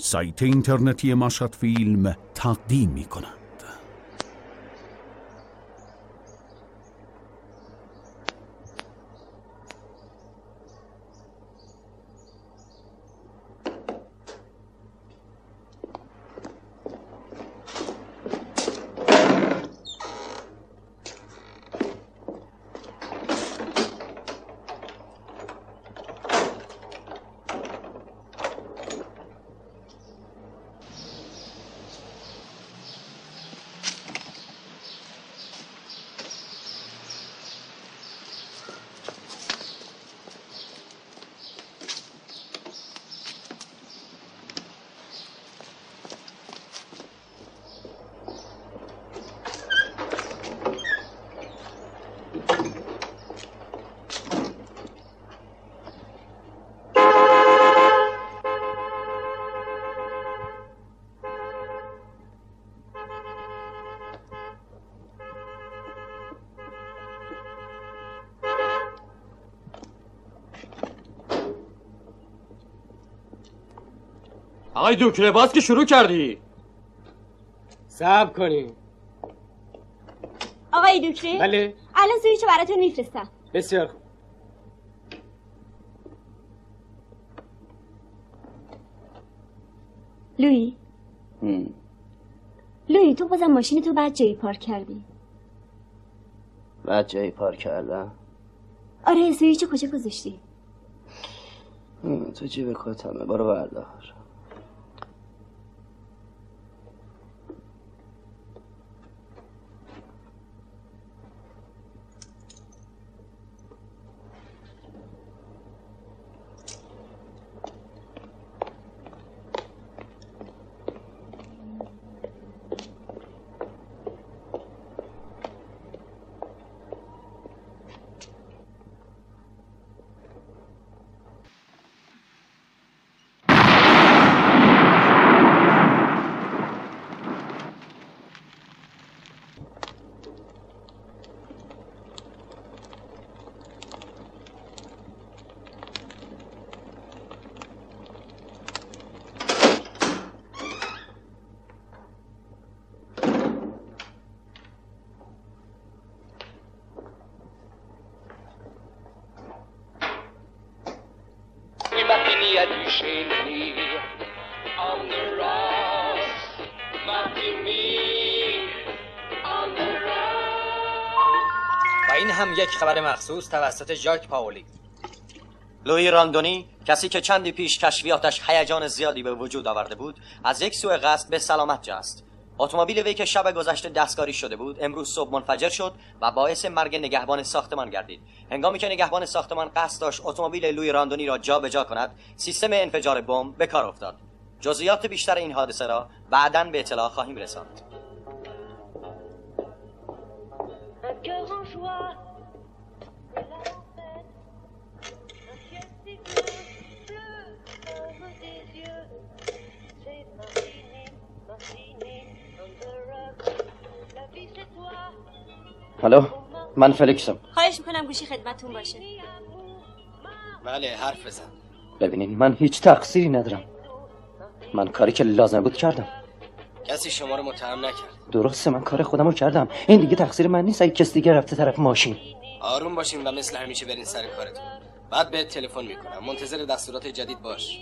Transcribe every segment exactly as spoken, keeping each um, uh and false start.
سایت اینترنتی مشهد فیلم تقدیم می کند. آقای دوکره باز که شروع کردی. صبر کنی. آقای دوکره؟ بله. الان سویچو براتون میفرستم. بسیار خوب. لویی لویی تو بازم ماشین تو بعد جایی پارک کردی. بعد جایی پارک کردم؟ آره. سویچو کجا گذاشتی؟ تو جیب کتمه. برو بردار. و این هم یک خبر مخصوص توسط ژاک پاولی. لویی راندونی، کسی که چندی پیش کشفیاتش هیجان زیادی به وجود آورده بود، از یک سوء قصد به سلامت جست. اتومبیل وی که شب گذشته دستکاری شده بود امروز صبح منفجر شد و باعث مرگ نگهبان ساختمان گردید. هنگامی که نگهبان ساختمان قصد داشت اتومبیل لویی راندونی را جابجا کند، سیستم انفجار بمب به کار افتاد. جزئیات بیشتر این حادثه را بعداً به اطلاع خواهیم رساند. الو، من فلیکسم. خواهش میکنم گوشی خدمتون باشه. بله، حرف بزن. ببینین من هیچ تقصیری ندارم. من کاری که لازم بود کردم. کسی شما رو متهم نکرد. درسته، من کار خودم رو کردم. این دیگه تقصیر من نیست. اگه کس دیگه رفته طرف ماشین. آروم باشین و مثل همیشه برین سر کارتون. بعد بهت تلفن میکنم. منتظر دستورات جدید باش.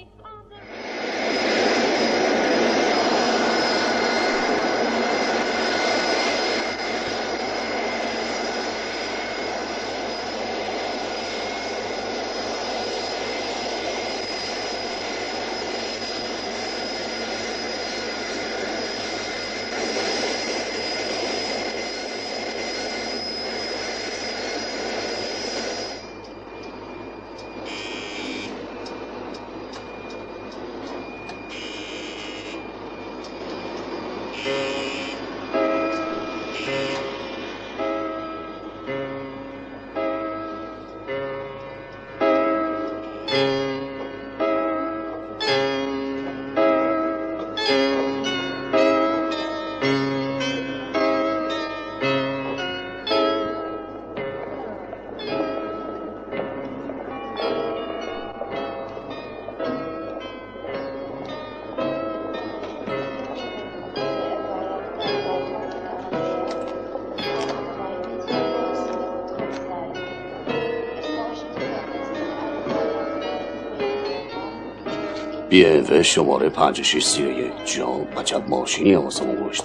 بی ام و شماره پنج شش سی یک جام عجب ماشینی واسمون گذاشتن.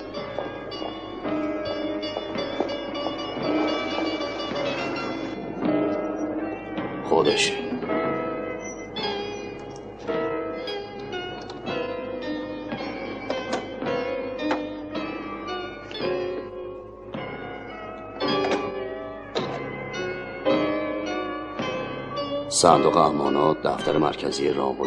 خودش صندوق امانات دفتر مرکزی رامبوی.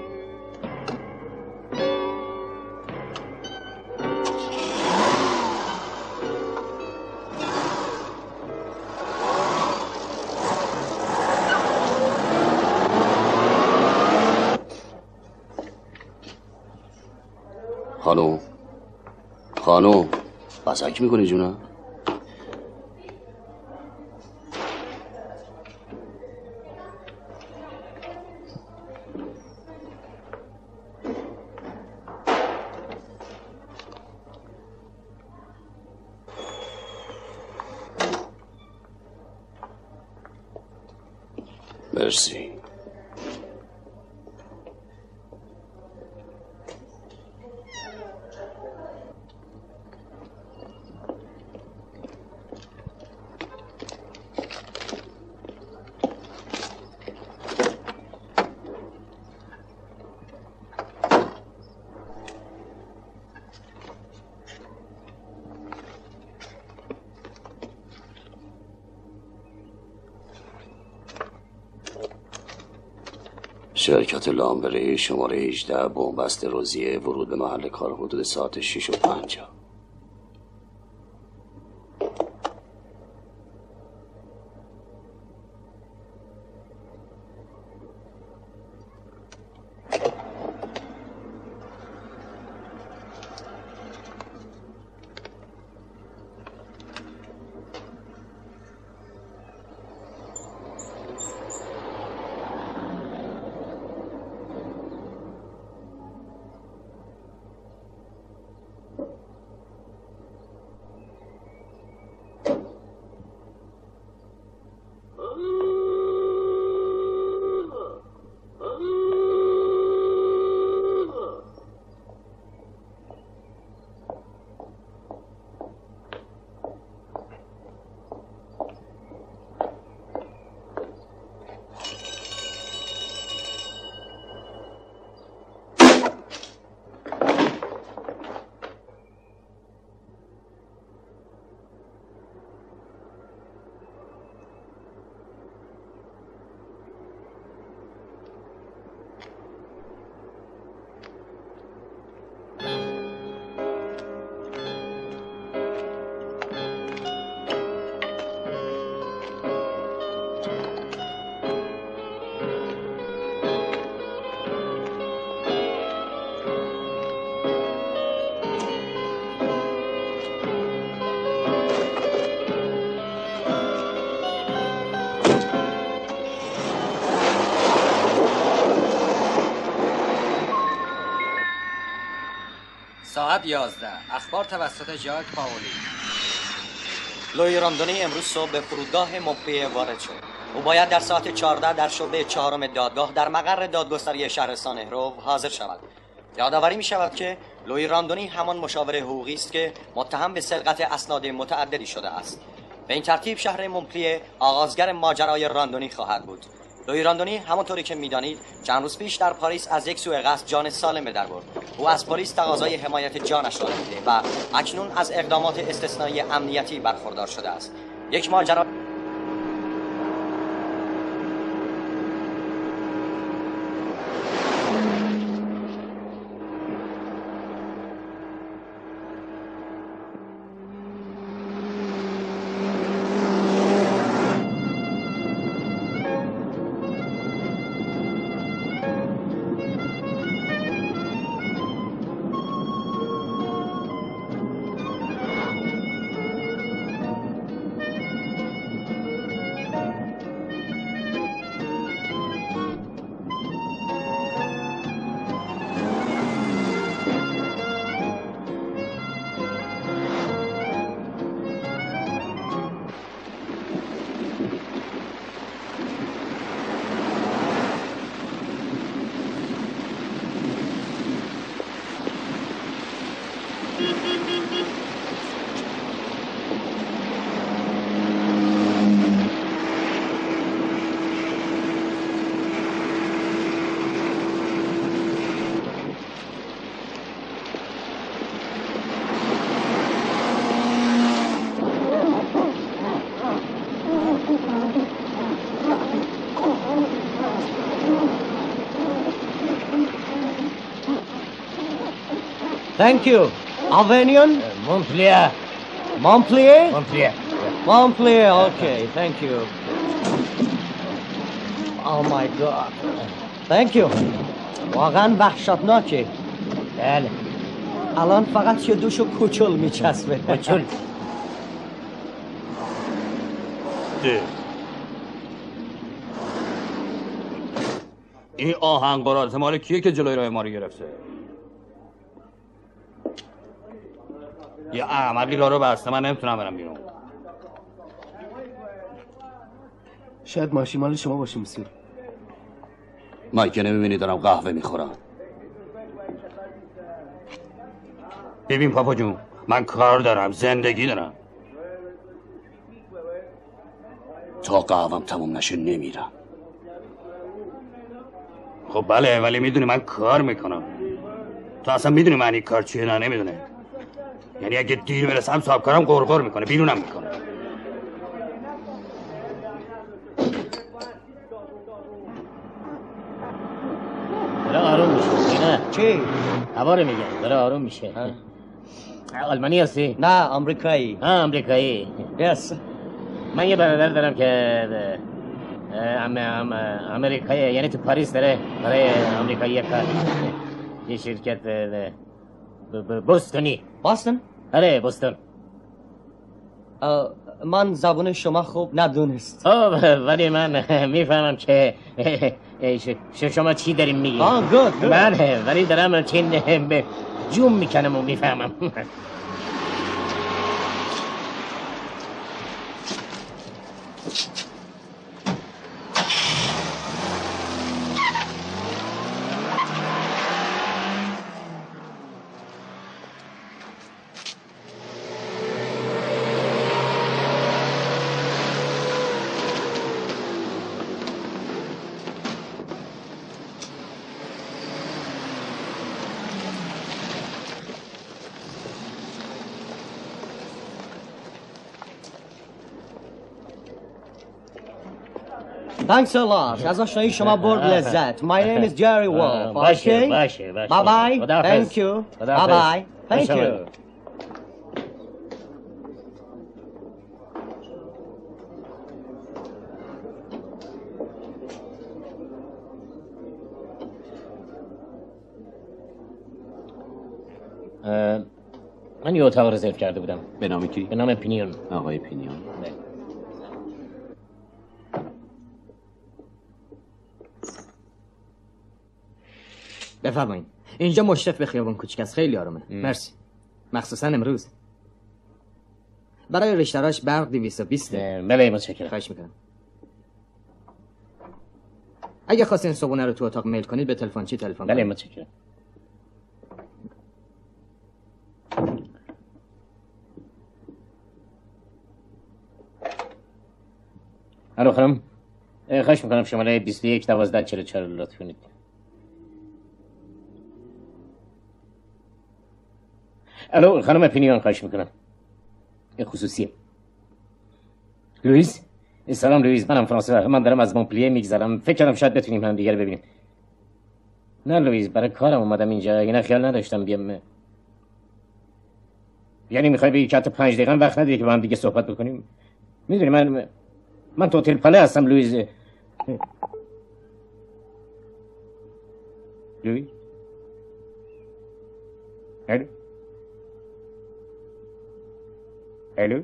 خانوم خانوم بزک میکنی جونم؟ مرسی. شرکت لامبره شماره هجده بنبست روزیه ورود به محل کار حدود ساعت شش و پنجاه. ساعت یازده. اخبار توسط ژاک پاولی. لوی راندونی امروز صبح به فرودگاه مونپلیه وارد شد. او باید در ساعت چهارده در شعبه چهارم دادگاه در مقر دادگستری شهرستان هرو حاضر شود. یادآوری می شود که لوی راندونی همان مشاور حقوقی است که متهم به سرقت اسناد متعددی شده است. به این ترتیب شهر مونپلیه آغازگر ماجرای راندونی خواهد بود. لوی راندونی همانطوری که می‌دانید چند روز پیش در پاریس از یک سوء قصد جان سالم به در برد. او از پلیس تقاضای حمایت جانش را نموده و اکنون از اقدامات استثنایی امنیتی برخوردار شده است. یک ماجرا Thank you. Avignon? Montpellier. Montpellier? Montpellier. Montpellier, okay. Thank you. Oh my God. Thank you. واقعا وحشتناکه. بله. الان فقط یه دوشو کوچل میچسبه. کوچل. این آهنگارات مال کیه که جلوی راه ما رو گرفته؟ یه احمقی راه رو بسته، من نمیتونم برم بیرون. شاید ماشین مال شما باشه مسیر. من که نمیبینی دارم قهوه میخورم. ببین پاپا جون، من کار دارم، زندگی دارم. تا قهوهم تموم نشه نمیرم. خب بله، ولی میدونی من کار میکنم. تو اصلا میدونی معنی کار چیه؟ نه نمیدونه. یعنی اگه دیر برسم صاحب کارم غرغر میکنه، بیرونم میکنه. داره آروم میشه. نه چی؟ هوا رو میگم داره آروم میشه. آلمانی هستی؟ نه آمریکایی. ها آمریکایی. یس. من یه برادر دارم که ام ام آمریکایی، یعنی تو پاریس داره برای آمریکایی کار میکنه. یه شرکت بوستونی. باستون؟ آره بوستون. من زبان شما خوب ندونست. خب ولی من میفهمم که شما چی داریم میگید. آه گود گود. بله ولی دارم چین جوم میکنم و میفهمم. Thanks a lot. از آشنایی شما برد لذت. My name is Jerry Wolf. باشه Okay? باشه باشه. Bye bye. خداحافظ. Thank you. Bye خداحافظ. bye. Thank you. من یه اتاق رزرو کرده بودم. به نام کی؟ به نام پینیون. آقای پینیون. بله. بفرمایید. اینجا مشرف به خیابان کوچیک است، خیلی آرومه. مرسی. مخصوصا امروز. برای اشتراش برق دویست و بیست. بله متشکرم. خواهش میکنم. اگه خواستین صبحونه رو تو اتاق میل کنید به تلفن چی تلفن بله متشکرم. الو خانم، خواهش میکنم شماره بیست و یک دوازده چهل و چهار لطف کنید. الو خانم پینیون، خواهش میکنم. این خصوصیه. لوئیس؟ سلام لوئیس، منم فرانسه. من دارم از مونپلیه میگذرم. فکر کردم شاید بتونیم هم دیگه رو ببینیم. نه لوئیس، برای کارم اومدم اینجا. یعنی خیال نداشتم بیام. یعنی میخوای بگی که حتی پنج دقیقه وقت نداری که با هم دیگه صحبت بکنیم؟ میدونی من من تو هتل پاله هستم لوئیس. لوئیس؟ الو؟ الو؟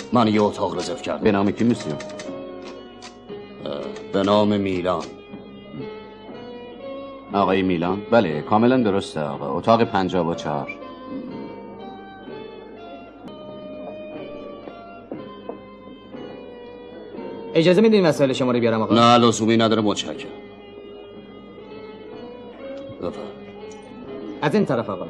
من یه اتاق رزرو کردم. به نام کی مسیو؟ به نام میلان. آقای میلان؟ بله کاملا درسته آقا. اتاق پنجاه و چهار. اجازه میدین وسایل شما رو بیارم آقا؟ نه لزومی نداره، متشکرم. بفرم. از این طرف آقا.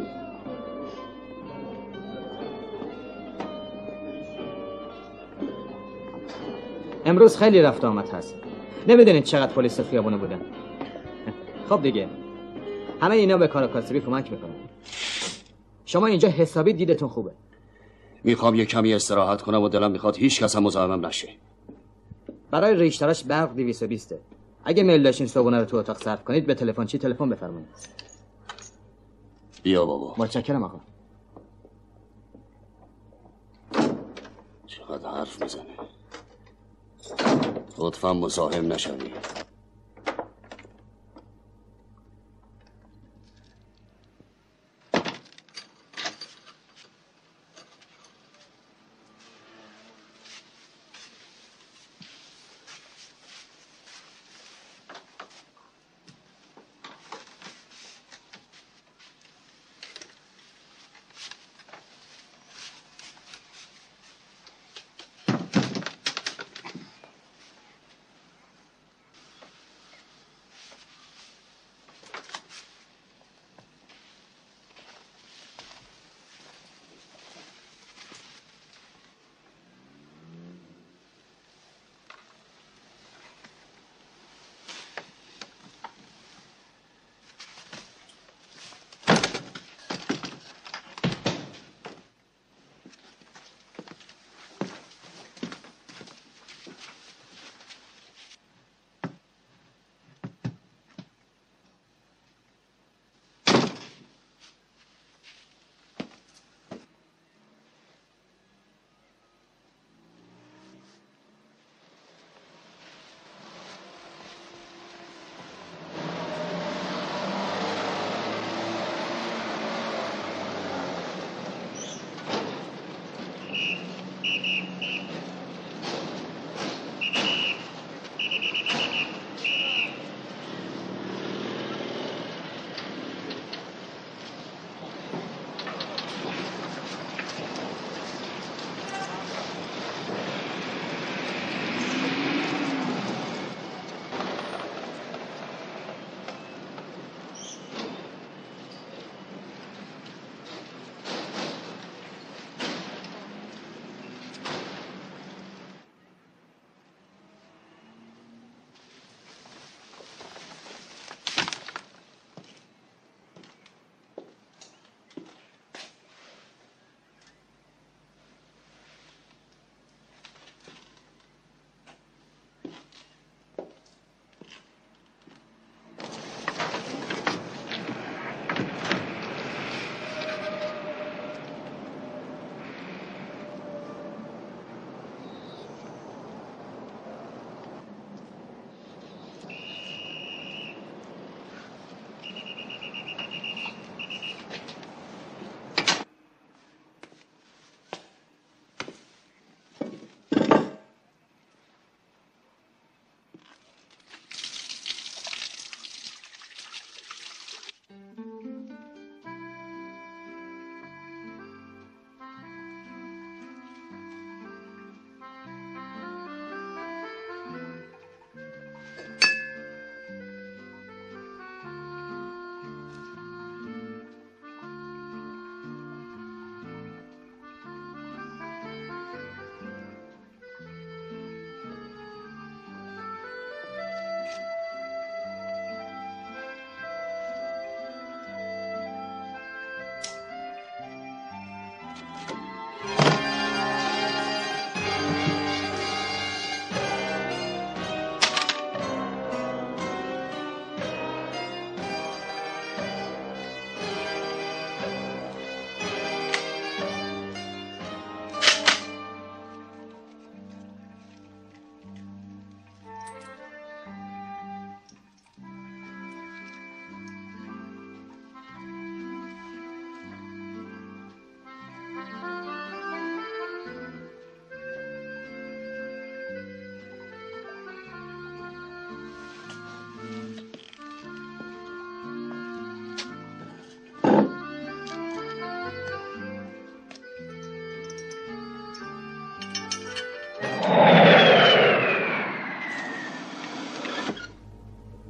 امروز خیلی رفت آمد هست. نمیدونید چقدر پلیس خیابونه بودن. خب دیگه همه اینا به کار کاسبی کمک میکنن. شما اینجا حسابی دیدتون خوبه. میخوام یه کمی استراحت کنم و دلم میخواد هیچ کس هم مزاحمم نشه. برای ریشتراش برق دویست و بیسته. اگه میل داشتین صبحونه رو تو اتاق صرف کنید به تلفن چی تلفن بفرمایید. بیا بابا. متشکرم آقا. چقدر حرف میزنه. لطفا مزاحم نشوی.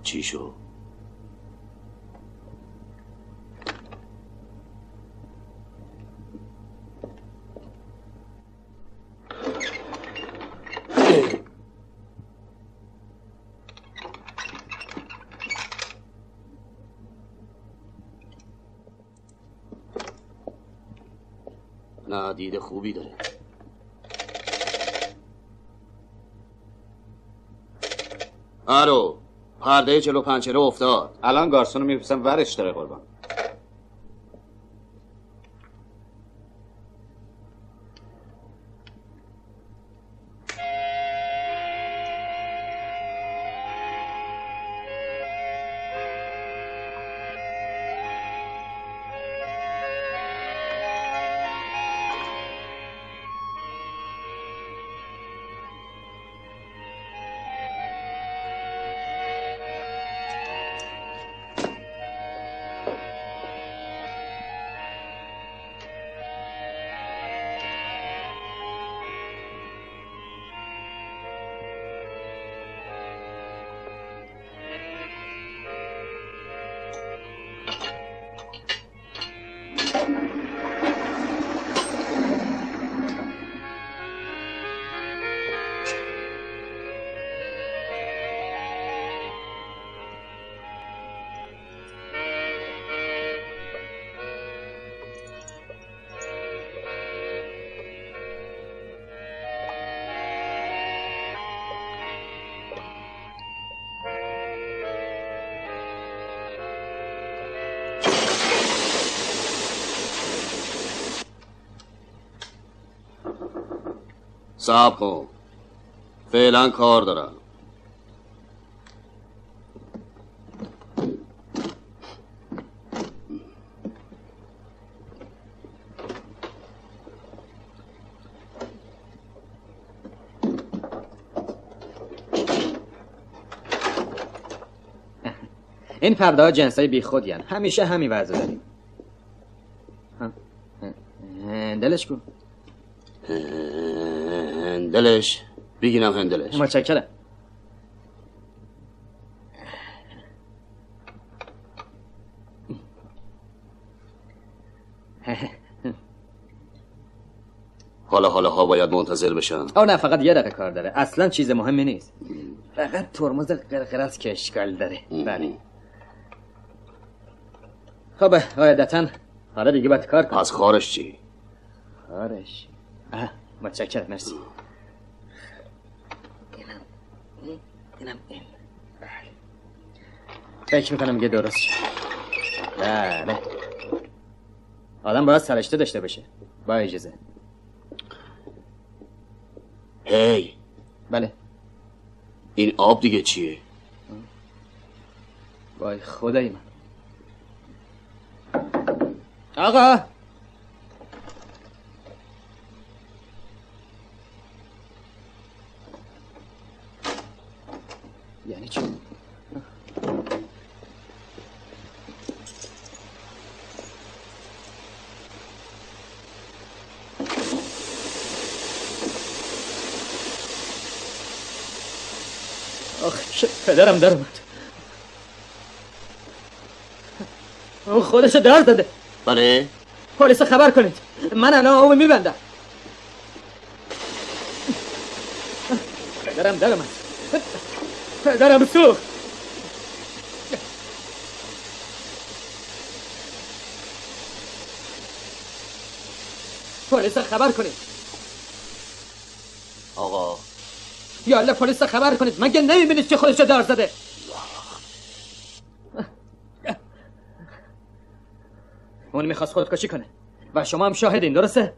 چی شو؟ نه دید خوبی داره. آرو پرده جلو پنجره افتاد. الان گارسون رو میپسم ورش داره قربان. صبر کن، فعلا کار دارم. این پرده ها جنس های بی خودی هن. همیشه همین وضع داریم. هندلش کن. هندلش بگیرم هندلش. متشکرم. حالا حالا ها باید منتظر بشن. او نه، فقط یه دقیقه کار داره. اصلا چیز مهمی نیست. فقط ترمز قرقرت که اشکال داره. بله. خب قاعدتا حالا دیگه باید کار کنم. از کارش چی؟ کارش آه متشکرم، مرسی. اینم اینم این. بله. فکر میکنم یه درست شد. بله. آدم باید سرشته داشته باشه. با اجازه. هی. بله. این آب دیگه چیه؟ وای خدای من. آقا یعنی چی؟ آخ پدرم در اومد. اون خودشو دار داده. بله؟ پلیس خبر کنید. من الان آبو میبندم. پدرم در اومد. پدرم سوخت. پلیس خبر کنید. آقا یا الله پلیس خبر کنید. مگه نمیبینید که خودشو دار زده؟ اون میخواست خودکشی کنه و شما هم شاهدین، درسته؟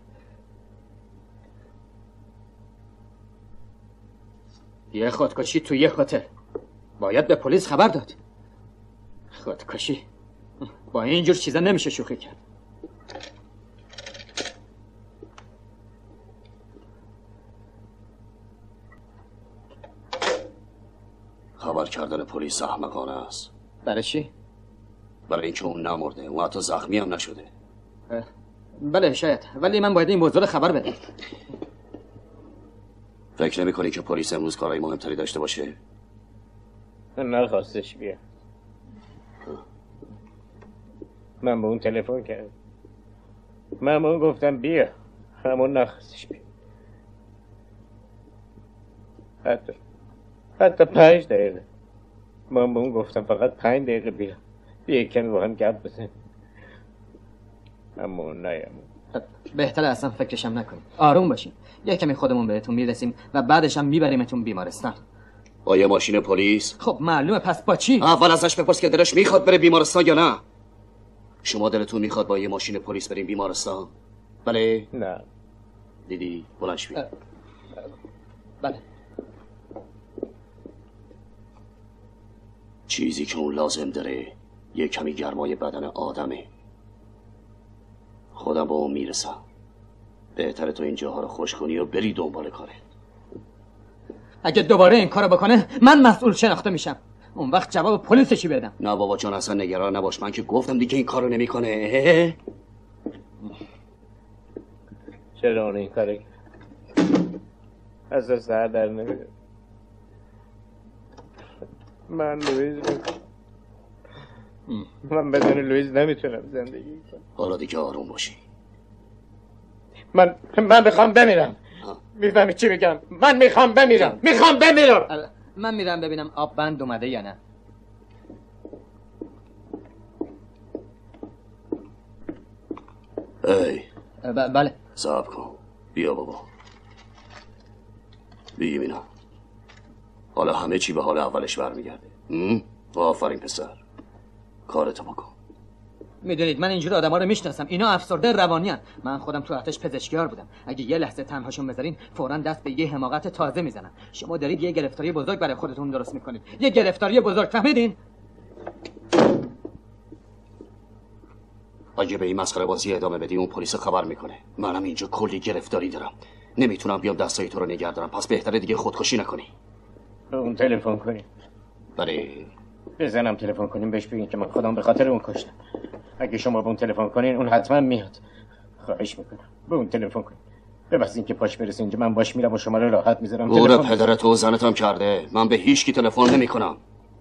یه خودکشی تو یه هتل باید به پلیس خبر داد. خودکشی با اینجور چیزا نمیشه شوخی کرد. خبر کردن پلیس احمقانه است. برای چی؟ برای اینکه اون نمرده، اون حتی زخمی هم نشده. بله شاید، ولی من باید این موضوع رو خبر بدم. فکر نمی کنی که پلیس امروز کارهای مهمتری داشته باشه؟ نخواستش بیا. من به اون تلفن کردم، من به اون گفتم بیا، همون نخواستش بیا. حتی حتی پنج دقیقه من به اون گفتم فقط پنج دقیقه بیا بیا کمی با هم گپ بزن، اما اون نیامد. بهتره اصلا فکرشم نکنیم، آروم باشیم، یه کمی خودمون بهتون میرسیم و بعدش هم میبریمتون بیمارستان. با یه ماشین پلیس؟ خب معلومه، پس با چی؟ اول ازش بپرس که دلش میخواد بره بیمارستان یا نه. شما دلتون میخواد با یه ماشین پلیس بریم بیمارستان؟ بله؟ نه. دیدی بلند شوی. بله. چیزی که اون لازم داره یه کمی گرمای بدن آدمه. خودم با اون میرسم. بهتره تو این جاها رو خوش کنی و بری دنبال کاره. اگه دوباره این کارو بکنه من مسئول شناخته میشم. اون وقت جواب پلیس چی بدم؟ نه بابا جان اصلا نگران نباش، من که گفتم دیگه این کارو نمیکنه. چرا اون این کارو از سر در نمیده؟ من لویز من بدون لویز نمیتونم زندگی کنم. حالا دیگه آروم باشی. من من میخوام بمیرم. میفهمی چی میگم؟ من میخوام بمیرم. میخوام بمیرم. من میرم ببینم آب بند اومده یا نه. ای ب- بله صبر کن، بیا بابا بیا ببینم. حالا همه چی به حال اولش برمیگرده. آفرین پسر، کارتو بکن. میدونید من اینجور آدما رو میشناسم، اینا افسرده روانی هن. من خودم تو ارتش پزشکیار بودم. اگه یه لحظه تنهاشون بذارین فوراً دست به یه حماقت تازه میزنن. شما دارید یه گرفتاری بزرگ برای خودتون درست میکنید، یه گرفتاری بزرگ، فهمیدین؟ اگه به این مسخره بازی ادامه بدی اون پلیس خبر میکنه. منم اینجا کلی گرفتاری دارم، نمیتونم بیام دستای تو رو نگه دارم، پس بهتره دیگه خودکشی نکنی. اون تلفن کنیم. بله بزنم تلفن کنیم بهش بگین که من خودم به خاطر اون کشتم. اگه شما به اون تلفن کنین اون حتما میاد. خواهش میکنم به اون تلفن کنین. ببخشید اینکه پاش برسه اینجا من باش میرم و شما رو راحت میذارم. گوره پدرت و زنتم کرده، من به هیچ کی تلفن نمیکنم.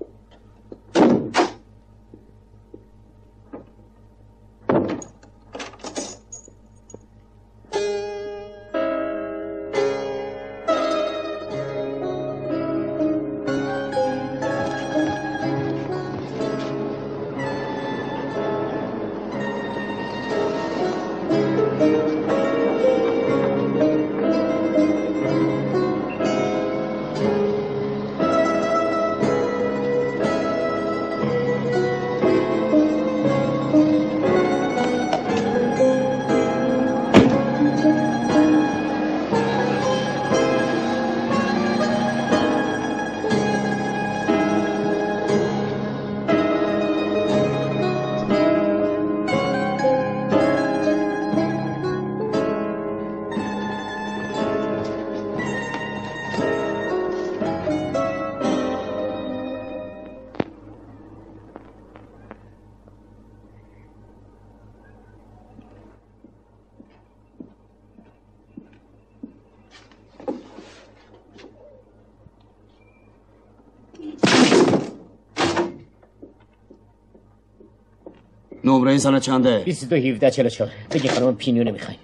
نمره زن چنده؟ بیست و دو هفده چهل و چهار. بگی خانم پینیو نمیخواین.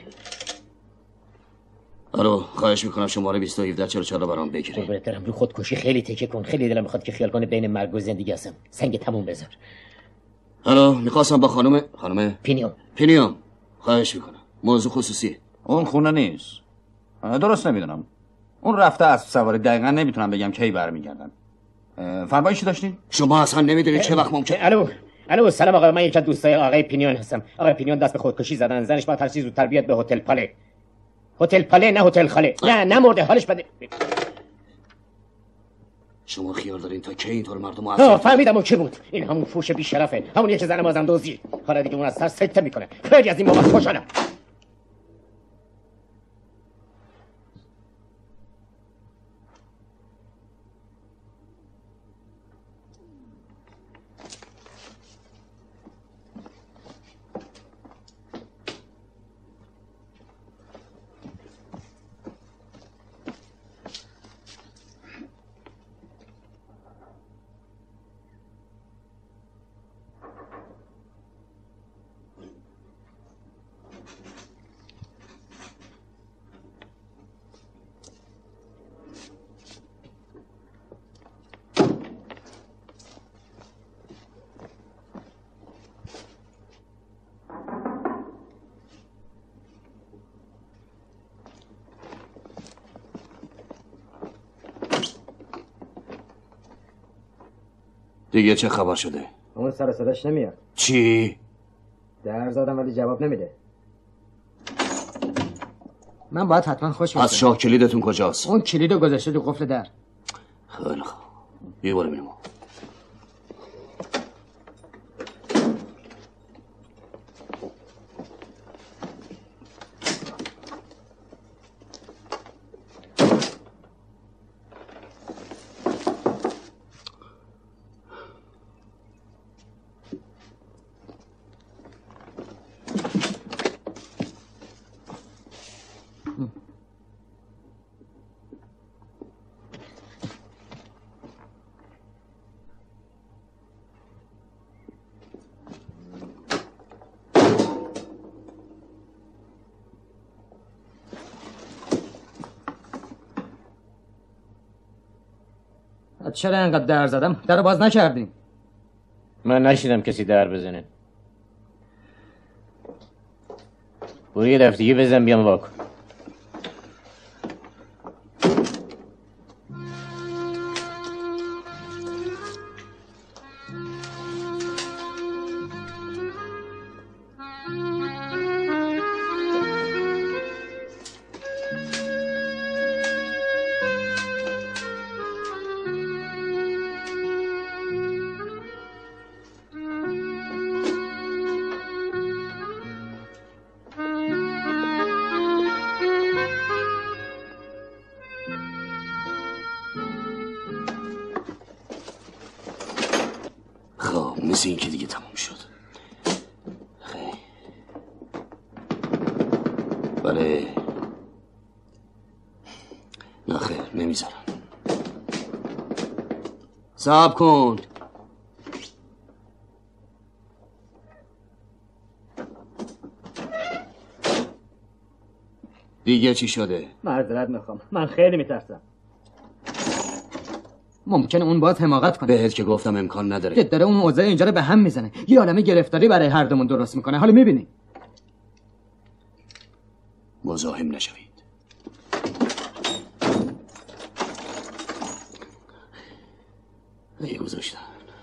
الو خواهش میکنم شماره بیست و دو هفده چهل و چهار رو برام بگیری. قربونت برم، رو خودکشی خیلی تکه کن. خیلی دلم میخواد که خیال کنه بین مرگ و زندگی هستم. سنگ تموم بذار. الو میخواستم با خانم خانم پینیو پینیو خواهش میکنم موضوع خصوصی. اون خونه نیست. درست نمیدونم. اون رفته از سواری، دقیقا نمیتونم بگم کی برمیگردن. فرمایشی داشتین؟ شما اصلا نمیدونید چه وقت ممکن. الو الو سلام آقا، من یکی از دوستای آقای پینیون هستم. آقای پینیون دست به خودکشی زدن، زنش باید هر چیز زودتر بیاد به هتل پاله. هتل پاله نه هتل خاله. نه نه مرده، حالش بده. شما خیال دارین تا کی اینطور مردم آه رو فهمیدم اون کی بود. این همون فوش بی شرفه، همونیه که زن مازم دزدی. حالا دیگه اون از سر سکته میکنه. خیلی از این بابت خوشحالم. دیگه چه خبر شده؟ اون سر صداش نمیاد. چی؟ در زدم ولی جواب نمیده. من باید حتما خوش از شاه کلیدتون کجاست؟ اون کلیدو گذاشته تو قفل در. خیلی خوب. یه بار میرم. چرا انقدر در زدم؟ در باز نکردیم. من نشیدم کسی در بزنه. برو یه دفعه دیگه بزن بیام واکن. مثل این که دیگه تموم شد. خیلی بله. نه خیر نمیذارم. صبر کن. دیگه چی شده؟ معذرت میخوام، من خیلی میترسم. ممکنه اون باز حماقت کنه. بهت که گفتم امکان نداره. که داره اون موضع اینجا رو به هم میزنه، یه عالمه گرفتاری برای هر دومون درست میکنه. حالا میبینی. مزاحم نشوید. ای گذاشتن.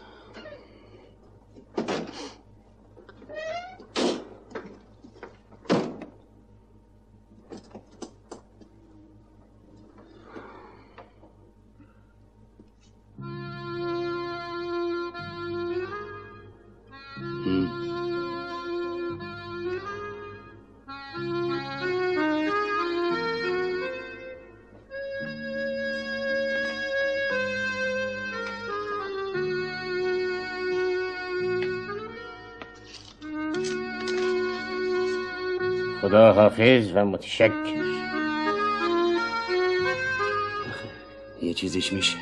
خدا حافظ و متشکر. یه چیزیش میشه.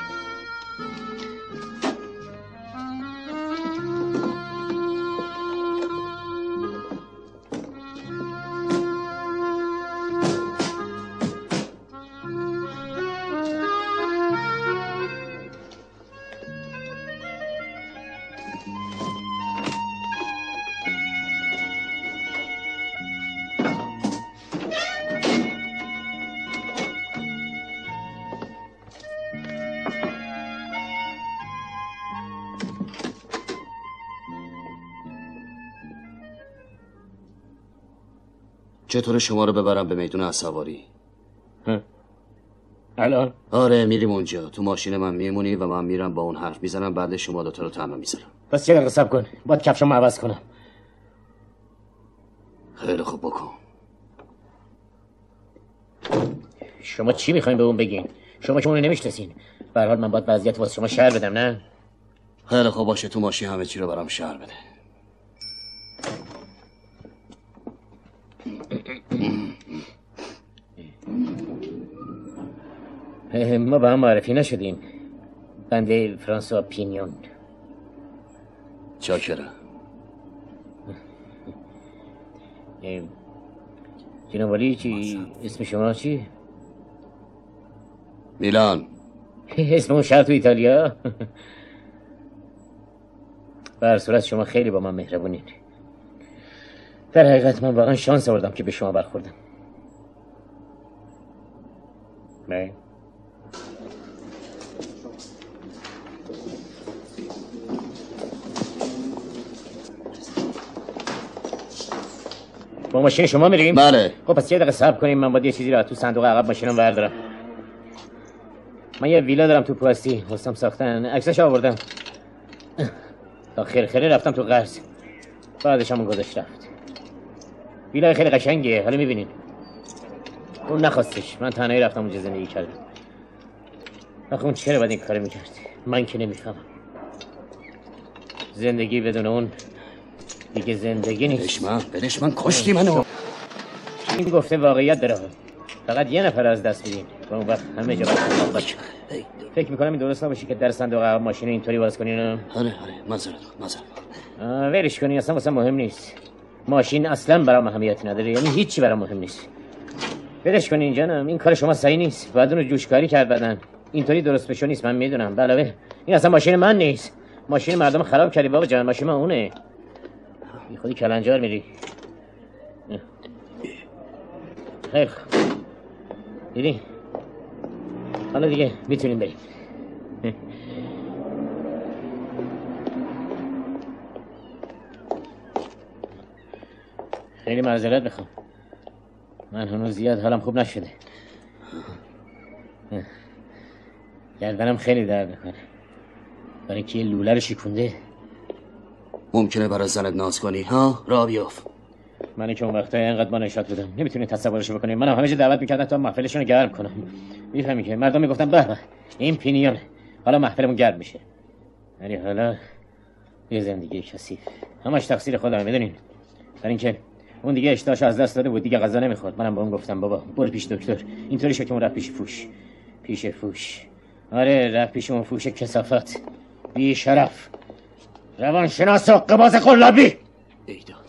چطور شما رو ببرم به میدون اسواری؟ الان؟ آره میریم اونجا. تو ماشین من میمونی و من میرم با اون حرف میزنم، بعد شما دوتا رو تنها میذارم. بس یه دقیقه صبر کن، باید کفشم عوض کنم. خیلی خوب بکن. شما چی میخواین به اون بگین؟ شما که اونو نمیشناسین. به هر حال من باید وضعیت واسه شما شهر بدم، نه؟ خیلی خوب باشه، تو ماشین همه چی رو برام شهر بده. ما با هم معرفی نشدیم. بنده فرانسوا پینیون. چاکرم. جناب ولی چی اسم شما چی؟ میلان. اسم اون شهر تو ایتالیا؟ به هر صورت شما خیلی با من مهربونین. در حقیقت من واقعا شانس آوردم که به شما برخوردم. نه با ماشین شما میریم؟ بله. خب پس یه دقیقه صبر کنیم، من باید یه چیزی رو تو صندوق عقب ماشینم بردارم. من یه ویلا دارم تو پواستی، واسم ساختن، عکسش آوردم. تا خیر خیره رفتم تو قرض، بعدش همون گذاشت رفت. ویلای خیلی قشنگیه، حالا میبینین. اون نخواستش، من تنهایی رفتم اونجا زندگی کردم. آخه اون چرا باید این کارو میکرد؟ من که نمیفهمم. زندگی بدون اون دیگه زندگی نیست. بدش من بدش من کشتی منو. این گفته واقعیت داره، فقط یه نفر از دست میدین و اون وقت همه جا باید باشه. فکر میکنم این درست نباشه که در صندوق عقب ماشین اینطوری باز کنین. آره آره معذرت معذرت. ولش کنین، اصلا واسه مهم نیست. ماشین اصلا برام اهمیتی نداره، یعنی هیچی برام مهم نیست. ولش کنین جانم، این کار شما صحیح نیست. بعد اون رو جوشکاری کرد بدن. اینطوری درست بشو نیست، من میدونم. علاوه این اصلا ماشین من نیست. ماشین مردم خراب کردی بابا جان، ماشین من اونه. بی خودی کلنجار میری. خیلی خوب. دیدی؟ حالا دیگه میتونیم بریم. خیلی معذرت میخوام، من هنوز زیاد حالم خوب نشده. گردنم خیلی درد میکنه برای اینکه یه لوله رو شکونده. ممکنه برای زنت ناز کنی ها؟ راه بیاف. منی که اون وقتا اینقدر با نشاط بودم نمیتونی تصورش بکنی. منم همه جا دعوت میکردن تا محفلشون رو گرم کنم. میفهمی که مردم میگفتن به به این پینیونه، حالا محفلمون گرم میشه. یعنی حالا یه زندگی کثیف، همش تقصیر خودم. میدونین در اینکه اون دیگه اشتهاشو از دست داده بود، دیگه غذا نمیخورد. منم با اون گفتم بابا برو پیش دکتر. اینطوری شد که اون رفت پیش فوش. پیش فوش آره رفت پیش اون فوش کثافت، بی شرف، روانشناس و قباز قلابی. ایداد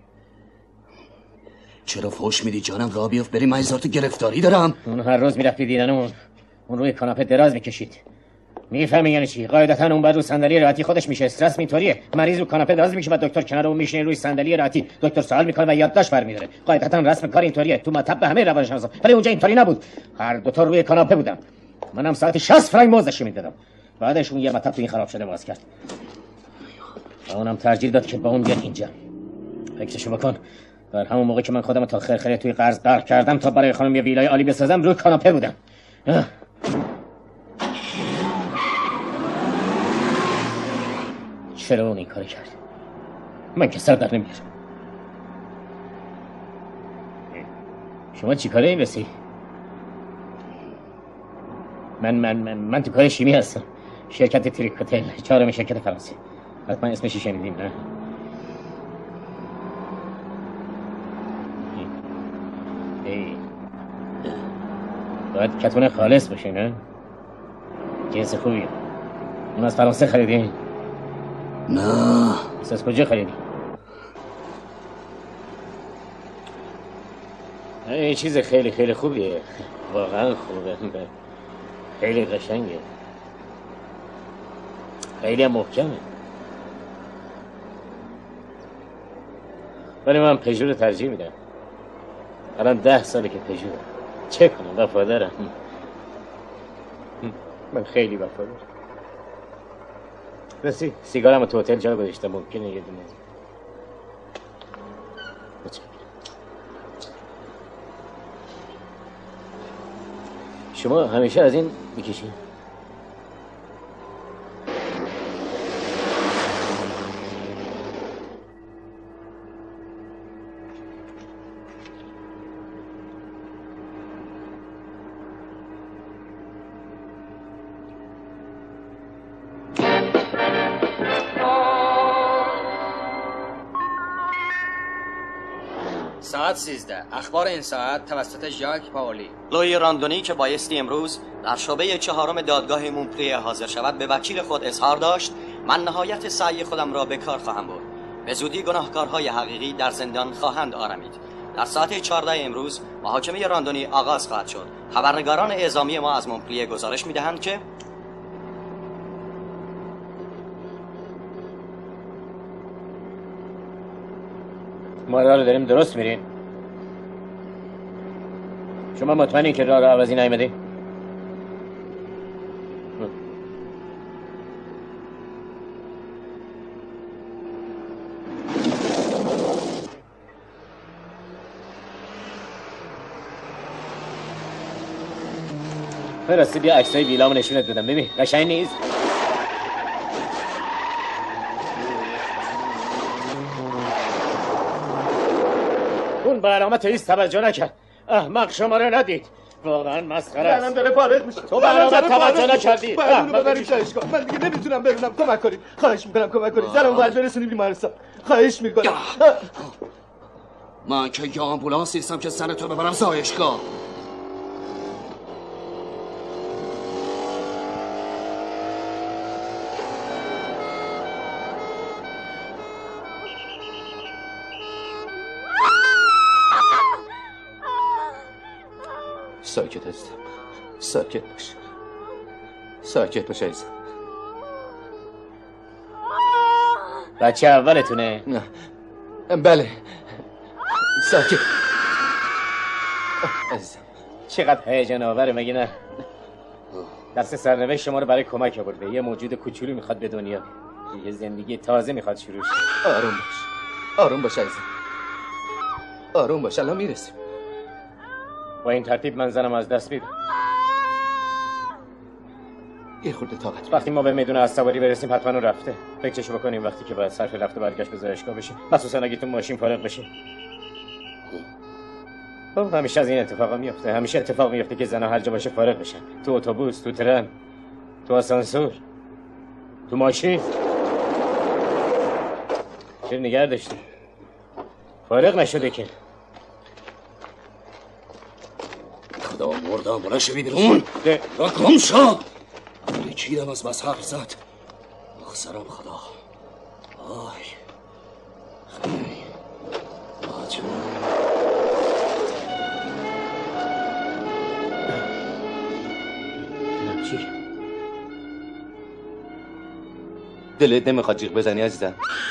چرا فوش میدی جانم؟ راه بیاف بریم، من هزار تا گرفتاری دارم. اون هر روز میرفت دیدن اون اون روی کاناپه دراز میکشید. میفهمی یعنی چی؟ قاعدتا اون بعد رو صندلی راحتی خودش میشه. استرس اینطوریه، مریض رو کاناپه دراز میکشه و دکتر کنار اون میشینه روی صندلی راحتی. دکتر سوال میکنه و یادداشت برمی‌داره. قاعدتا رسم کار اینطوریه تو مطب همه روانشناسا، ولی اونجا اینطوری نبود. هر دو تا روی کاناپه بودن. منم ساعت شصت فرانک موزش میدادم. بعدش اون یه مطب تو این خراب شده باز کرد. اونم ترجیح داد که با اون بیاد اینجا. فکرشو بکن، در همون موقع که من خودم تا خیر خیره توی قرض غرق کردم تا برای خانم یه ویلای عالی بسازم، روی کاناپه بودم. چرا اون این کاری کرد؟ من که سر در نمیارم. شما چی کاره این رسی؟ من من من من تو کار شیمی هستم. شرکت تریکوتل، چهارم شرکت فرانسه. حتما اسمش شنیدین نه؟ ای باید کتون خالص باشه نه؟ جنس خوبیه. اون از فرانسه خریدین؟ نه. از کجا خریدی؟ این چیز خیلی خیلی خوبیه، واقعا خوبه، خیلی قشنگه، خیلی هم محکمه. ولی من پژو رو ترجیح میدم. الان ده ساله که پژو دارم. چه کنم، وفادارم. من خیلی وفادارم. رسی سیگارم تو هتل جا گذاشتم، ممکنه یه دونه شما همیشه از این میکشین؟ ساعت سیزده. اخبار این ساعت توسط ژاک پاولی. لوی راندونی که بایستی امروز در شعبه چهارم دادگاه مونپریه حاضر شود به وکیل خود اظهار داشت من نهایت سعی خودم را به کار خواهم برد. به زودی گناهکارهای حقیقی در زندان خواهند آرمید. در ساعت چهارده امروز محاکمه راندونی آغاز خواهد شد. خبرنگاران اعزامی ما از مونپریه گزارش میدهند که ما راه رو داریم درست میریم. شما مطمئنین که راه رو عوضی نیامده؟ برسه بیا عکسای ویلامو نشونت بدم ببین قشنگ نیست؟ اون به علامت ایست توجه نکرد احمق شماره ندید واقعا مسخره است. منم داره وارد میشه. تو به علامت توجه نکردی. باید اونو ببریم شایشگاه. من دیگه نمیتونم ببینم. کمک کنید. خواهش میکنم کمک کنید. زنمو باید برسونیم بیمارستان. خواهش میکنم. من که یه آمبولانس نیستم که سن تو ببرم زایشگاه. ساکت هستم. ساکت باش. ساکت باش عزیزم. بچه اولتونه؟ نه. بله. ساکت. عزیزم. چقدر هیجان آوره مگه نه؟ دست سرنوشت شما رو برای کمک آورده. یه موجود کوچولو میخواد به دنیا. یه زندگی تازه میخواد شروع شه. آروم باش. آروم باش عزیزم. آروم باش. الان میرسیم. با این ترتیب من زنم از دست میدم. یه خورده طاقت. وقتی ما به میدون اسواری برسیم حتما اون رفته. فکرشو بکنیم وقتی که باید صرف رفت و برگشت به زایشگاه بشه. مخصوصا اگه تو ماشین فارغ بشه. خب همیشه از این اتفاقا میفته. همیشه اتفاق میفته که زنا هر جا باشه فارغ بشن. تو اتوبوس، تو ترن، تو آسانسور، تو ماشین. چرا نگه داشتی؟ فارغ نشده که. خدا مردم بلند شوی بیرون. را کم شو. چیدم از بس حرف زد. مخسرم خدا. آی خیلی آجون. چی؟ دلت نمیخواد جیغ بزنی عزیزم.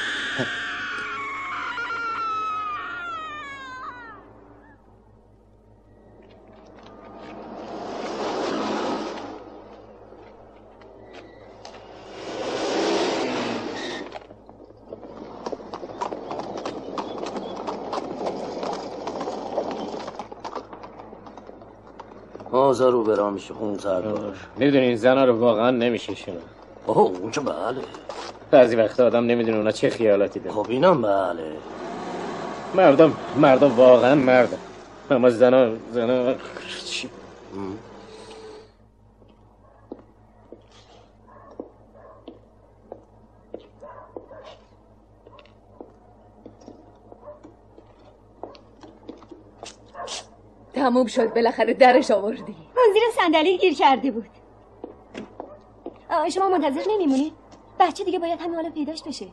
آزار رو برا میشه خون سردار. میدونی این زنها رو واقعا نمیشه شنو. اوه اون که بله. بعضی وقتا آدم نمیدونه اونا چه خیالاتی دارن. خب اینم بله. مردم مردم واقعا مردم. اما زنها زنها چی؟ تموم شد بالاخره درش آوردی. من زیر صندلی گیر کرده بود. شما منتظر نمیمونی؟ بچه دیگه باید همین حالا پیداش بشه.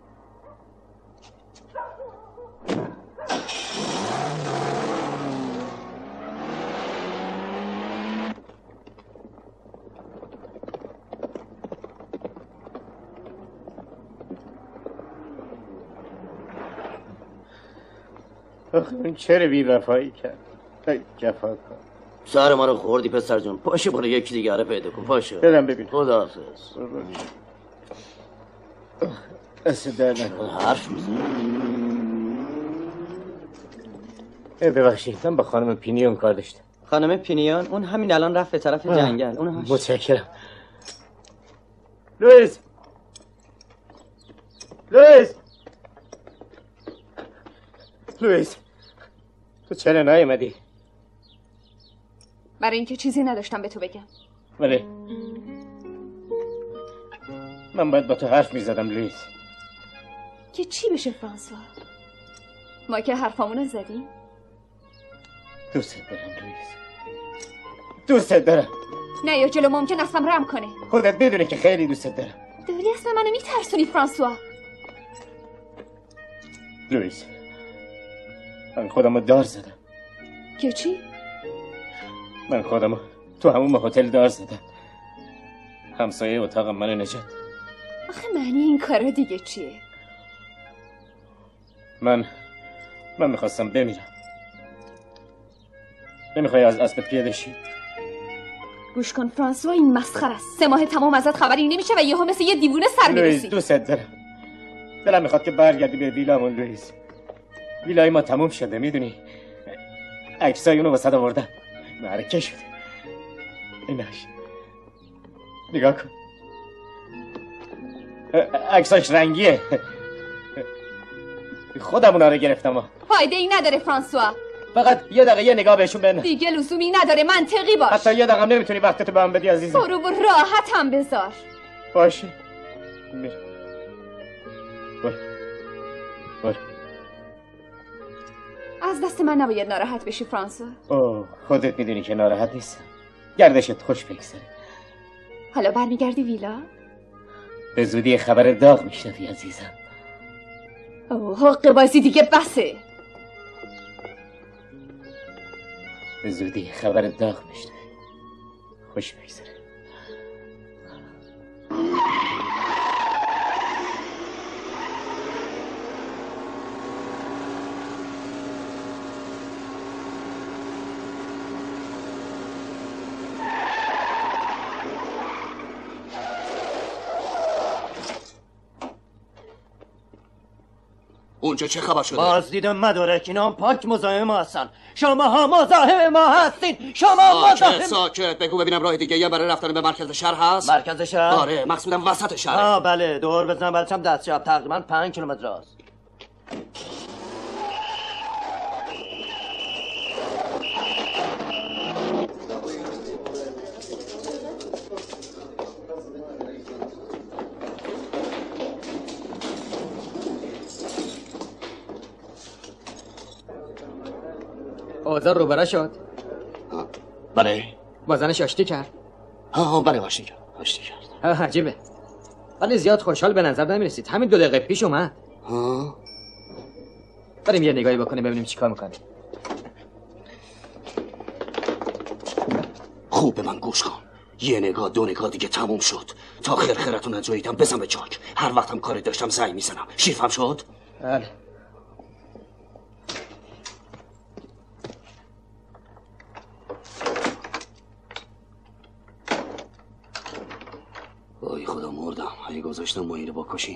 آخه این چرا بی وفایی کرد؟ جفا کن. سر ما رو خوردی پسر جون. پاشو برو یکی دیگه رو پیدا کن. پاشو بدم ببین. خدا حافظ. اصلا در نکن. حرف میزن. ببخشید من با خانم پینیون کار داشتم. خانم پینیون اون همین الان رفت به طرف جنگل. اون هاش. متشکرم. لوئیس لوئیس لوئیس تو چرا نیومدی؟ برای اینکه چیزی نداشتم به تو بگم. ولی من باید با تو حرف میزدم لوئیس. که چی بشه فرانسوا؟ ما که حرفامونو زدیم. دوست دارم لوئیس. دوست دارم. نه یا جلو ممکن اصلا رم کنه. خودت بدونه که خیلی دوست دارم. داری اصلا منو میترسونی فرانسوا. لوئیس من خودمو دار زدم. که چی؟ من خودمو تو همون هتل دار زدم. همسایه اتاقم منو نجات. آخه معنی این کارا دیگه چیه؟ من من میخواستم بمیرم. نمیخوای از اسب پیاده شی؟ گوش کن فرانسوا این مسخره است. سه ماه تمام ازت خبری نمیشه و یهو مثل یه دیوونه سر میرسی. لوئیس دوست دارم. دلم میخواد که برگردی به ویلامون لوئیس. ویلای ما تموم شده میدونی. عکسای اونو واسه آوردم. معرکه شده. اینش نگاه کن، عکساش رنگیه. خودم اونا رو گرفتم. فایده ای نداره فرانسوا، فقط یه دقیقه یه نگاه بهشون بنداز. دیگه لزومی نداره، منطقی باش. حتی یه دقیقه نمیتونی وقتتو به من بدی عزیزم. برو و راحتم بذار. باشه میرم. برو برو. از دست من نباید ناراحت بشی فرانسوا. اوه خودت میدونی که ناراحت نیستم. گردشت خوش بگذره. حالا برمیگردی ویلا؟ به زودی خبر داغ میشنوی عزیزم. اوه حق بازی دیگه بسه. به زودی خبر داغ میشنوی. خوش بگذره. اونجا چه خبر شده؟ باز دیدم مدارک اینا هم پاک مزاحم ما هستن. شما ها مزاحم ما هستین. شما ساکت ساکت بگو ببینم راه دیگه یه برای رفتن به مرکز شهر هست؟ مرکز شهر؟ آره مقصودم وسط شهر. آه بله دور بزنم بلچم دست چپ تقریبا پنج کیلومتر است. اوضاع روبرا شد. بله. با زنش آشتی کرد. ها بله آشتی کرد. آشتی کرد. عجیبه. ولی زیاد خوشحال به نظر نمیرسید. همین دو دقیقه پیش اومد. ها. بریم یه نگاهی بکنیم ببینیم چیکار میکنه. خوب به من گوش کن. یه نگاه دو نگاه دیگه تموم شد. تا خرخرتون نجویدم بزن به چاک. هر وقتم کاری داشتم زنگ میزنم. شیرفهم شد؟ بله. وای خدا مردم. اگه گذاشتم ما اینو بکشیم.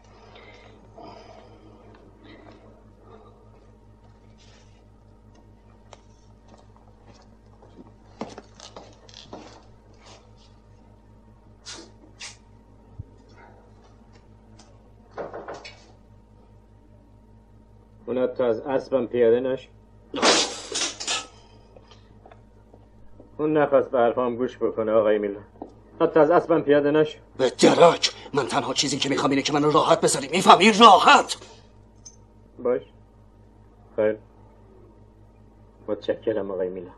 اون حتی از اسبم پیاده نشد. اون نفس به حرفام گوش بکنه آقای میلان. حتی از اسبم پیاده نشد. به درک. من تنها چیزی که میخوام اینه که منو راحت بذاری. میفهمی؟ راحت. باش. خیر. متشکرم آقای میلان.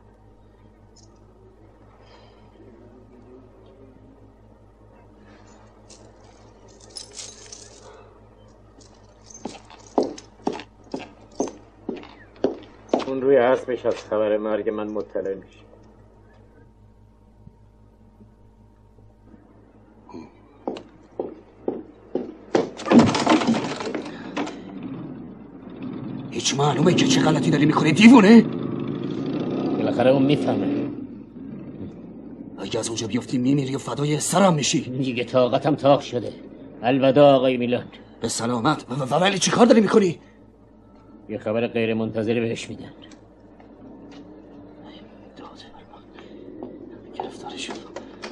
اون روی اسبش از خبر مرگ من مطلع میشه. هیچ معلومه که چه غلطی داری میکنی دیوونه؟ بالاخره اون میفهمه. اگه از اونجا بیفتی میمیری و فدای سرم میشی. دیگه طاقتم تاق شده. الوداع آقای میلان. به سلامت. و ولی چی کار داری میکنی؟ یه خبر غیر منتظره بهش میدن. گرفتارش شد.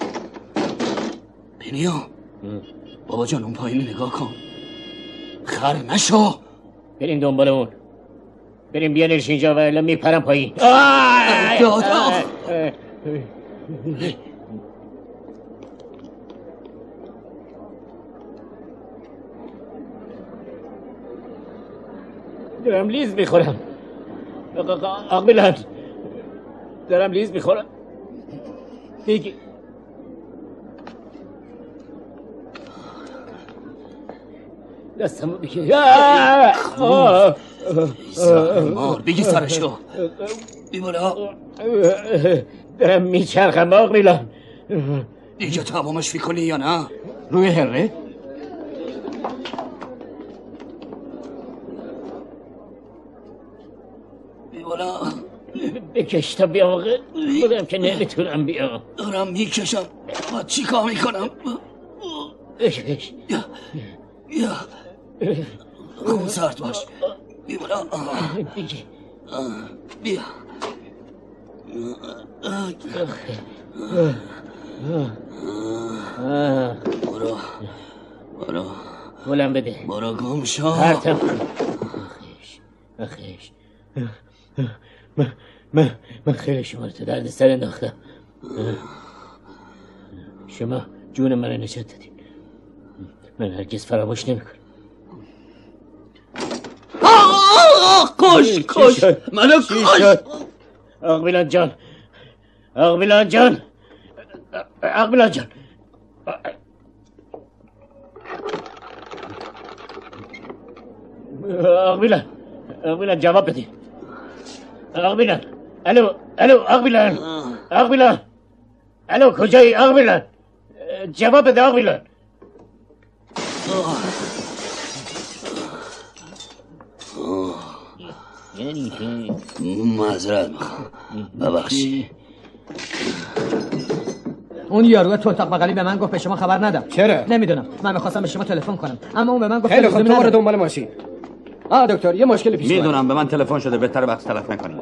پینیا بابا جان اون پایین نگاه کن. خر نشو. بریم دنبال اون. بریم بیانش اینجا و الا میپرم پایین. دادا دارم لیز میخورم. آقا میلان دارم لیز میخورم. دیگه دستمو بگیر. مار بگی سرشو. بی بالا. دارم میچرخم آقا میلان. دیگه تمامش فی کنی یا نه؟ روی هره؟ بی بالا. بکش تا بیام خودم که نمیتونم بیام. دارم میکشم. با چی کار میکنم؟ بکش. یا یا خون سرد باش. بی بالا. بیا. برو برو گلم بده برو گم شو پرتم آخیش آخیش من من من خیلی شما رو تو درد سر انداختم. شما جون من رو نجات دادیم. من هرگز فراموش نمیکنم. کش کش منو کش. آقبیلان جان آقبیلان جان آقبیلان جان آقبیلان آقبیلان جواب بدین. آقبیلان الو الو آقبیلان آقبیلان الو کجایی آقبیلان؟ جواب بده آقبیلان. یعنی که معذرت میخوام ببخشی. اون یارو تو اتاق بغلی به من گفت به شما خبر ندم. چرا؟ نمیدونم. من میخواستم به شما تلفن کنم اما اون به من گفت خیلی خوب تو برو دنبال ماشین. آ دکتر یه مشکل پیش اومد. میدونم به من تلفن شده بهتره وقت تلف نکنید.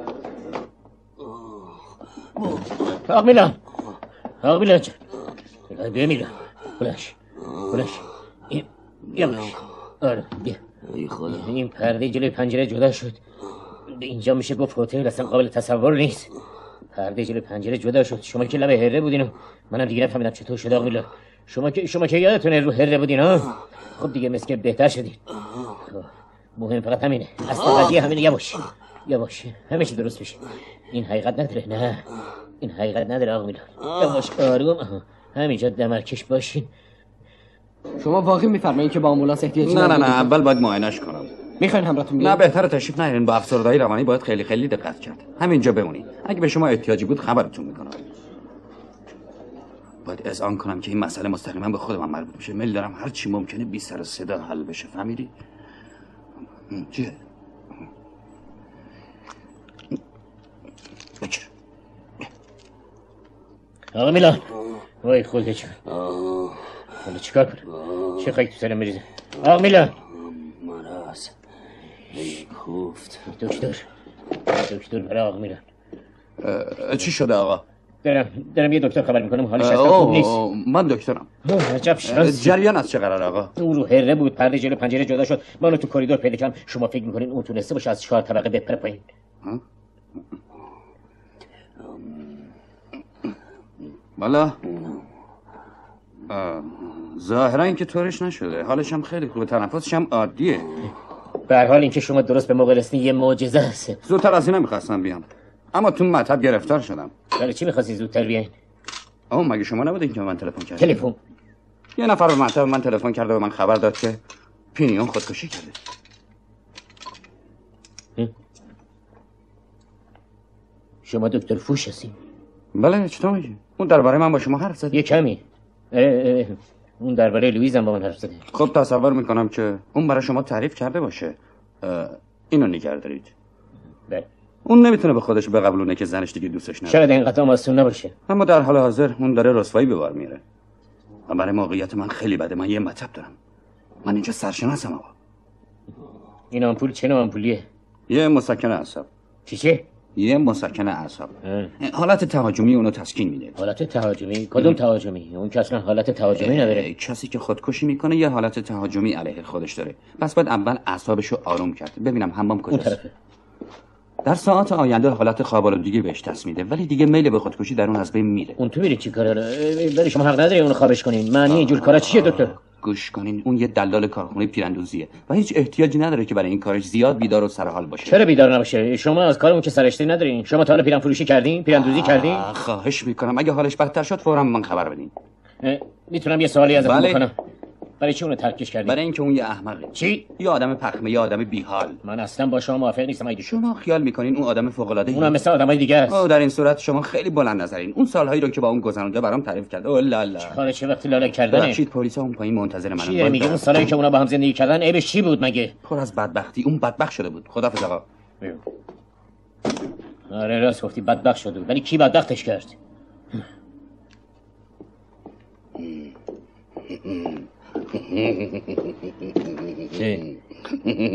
آقبیلان آقبیلان جان بمیرم. بلش بلش بیا بلش. آره بیا. این پرده جلوی پنجره جدا شد. اینجا میشه گفت هتل اصلا قابل تصور نیست. پرده جلوی پنجره جدا شد. شما که لب هره بودین. منم دیگه نفهمیدم چطور شد آقبیلان. شما که شما که یادتونه رو هره بودین ها. خب دیگه مسکه بهتر شدین. مهم فقط همینه. اصلا قضیه همینه. یواش یواش همه چی درست بشه. این حقیقت نداره. نه این حقیقت نداره آقبیلان. یواش آروم همینجا دمرکش باشین. شما واقعا میفرمایید که با آمبولانس احتیاجی نه نه نه اول باید معاینش کنم. میخواین همراهتون بیارم؟ نه بهتره تشریف نیارین. با افسردگی روانی باید خیلی خیلی دقت کرد. همینجا بمونید. اگه به شما احتیاجی بود خبرتون میکنم. باید اذعان کنم که این مسئله مستقیما به خود من مربوط میشه. میل دارم هر چی ممکنه بی سر صدا حل بشه. فهمیدی؟ چیه؟ بچه آقا میلان وای خودت چون حالا چیکار کنم؟ چه خاک تو سرم بریزه؟ آقا میلان مرض ای کوفت. دکتر دکتر برای آقا میلان. چی شده آقا؟ دارم دارم یه دکتر خبر میکنم حالش اصلا خوب نیست. من دکترم. عجب شانس. جریان از چه قرار آقا؟ اون رو هره بود. پرده جلو پنجره جدا شد. من اونو تو کریدور پیدا کردم. شما فکر میکنین اون تونسته باشه از چهار طبقه بپره پایین؟ بالا ظاهرا اینکه طورش نشده. حالش هم خیلی خوبه. تنفسش هم عادیه. به هر حال اینکه شما درست به موقع رسیدین یه معجزه است. زودتر از این نمیخواستم بیام اما تو مطب گرفتار شدم. برای چی میخواستی زودتر بیاین؟ آه مگه شما نبودین که به من تلفن کردید؟ تلفن یه نفر به مطب من تلفن کرده و من خبر داد که پینیون خودکشی کرده. شما دکتر فوش هستین؟ بله چطور میگی؟ اون درباره من با شما حرف زد؟ یه کمی. اه اه. اون درباره لوئیز هم با من حرف زده. خب تصور میکنم که اون برای شما تعریف کرده باشه. اینو نگه دارید. بله. اون نمیتونه به خودش بقبولونه که زنش دیگه دوستش نداره. شاید اینقدر آسون نباشه. اما در حال حاضر اون داره رسوایی به بار میاره. و برای موقعیت من خیلی بده. من یه مطب دارم. من اینجا سرشناسم آقا. این آمپول چه نوع آمپولیه؟ یه مسکن اعصاب. چی چه؟ یه مسکن اعصاب. حالت تهاجمی اونو تسکین میده. حالت تهاجمی؟ کدوم تهاجمی؟ اون که اصلا حالت تهاجمی نداره. کسی که خودکشی میکنه یه حالت تهاجمی علیه خودش داره. پس باید اول اعصابشو آروم کرد. ببینم حمام کجاست. در ساعات آینده حالت خواب‌آلودگی بهش دست میده ولی دیگه میل به خودکشی در اون از بین میره. اون تو میری چی کاره؟ ولی شما حق نداری اونو خوابش کنین. معنی اینجور کارا چیه دکتر؟ گوش کنین اون یه دلال کارخونه پیراندوزیه و هیچ احتیاجی نداره که برای این کارش زیاد بیدار و سرحال باشه. چرا بیدار نباشه؟ شما از کار اون که سرشتی ندارین. شما تا حالا پیران فروشی کردین؟ پیراندوزی کردین؟ خواهش میکنم اگه حالش بدتر شد فوراً من خبر بدین. میتونم یه سوالی ازتون بله. بکنم؟ برای چی اونو ترکش کردین؟ برای اینکه اون یه احمقه. چی؟ یه آدم پخمه، یه آدم بیحال. من اصلا با شما موافق نیستم. اگه شما خیال میکنین اون آدم فوق العاده ای؟ اونم مثل آدمای دیگه است. او در این صورت شما خیلی بلند نظرین. اون سالهایی رو که با اون گذرونده برام تعریف کرد. او لا لا. کار چه وقتی لاله کردنه؟ بخشید پلیسا اون پایین منتظر منن. چیه میگه اون سالایی که اونا با هم زندگی کردن عیبش چی بود مگه؟ پر از بدبختی. اون بدبخت شده بود. خدافظ آقا. آره راست گفتی بدبخت شده بود. ولی کی بدبختش کرد؟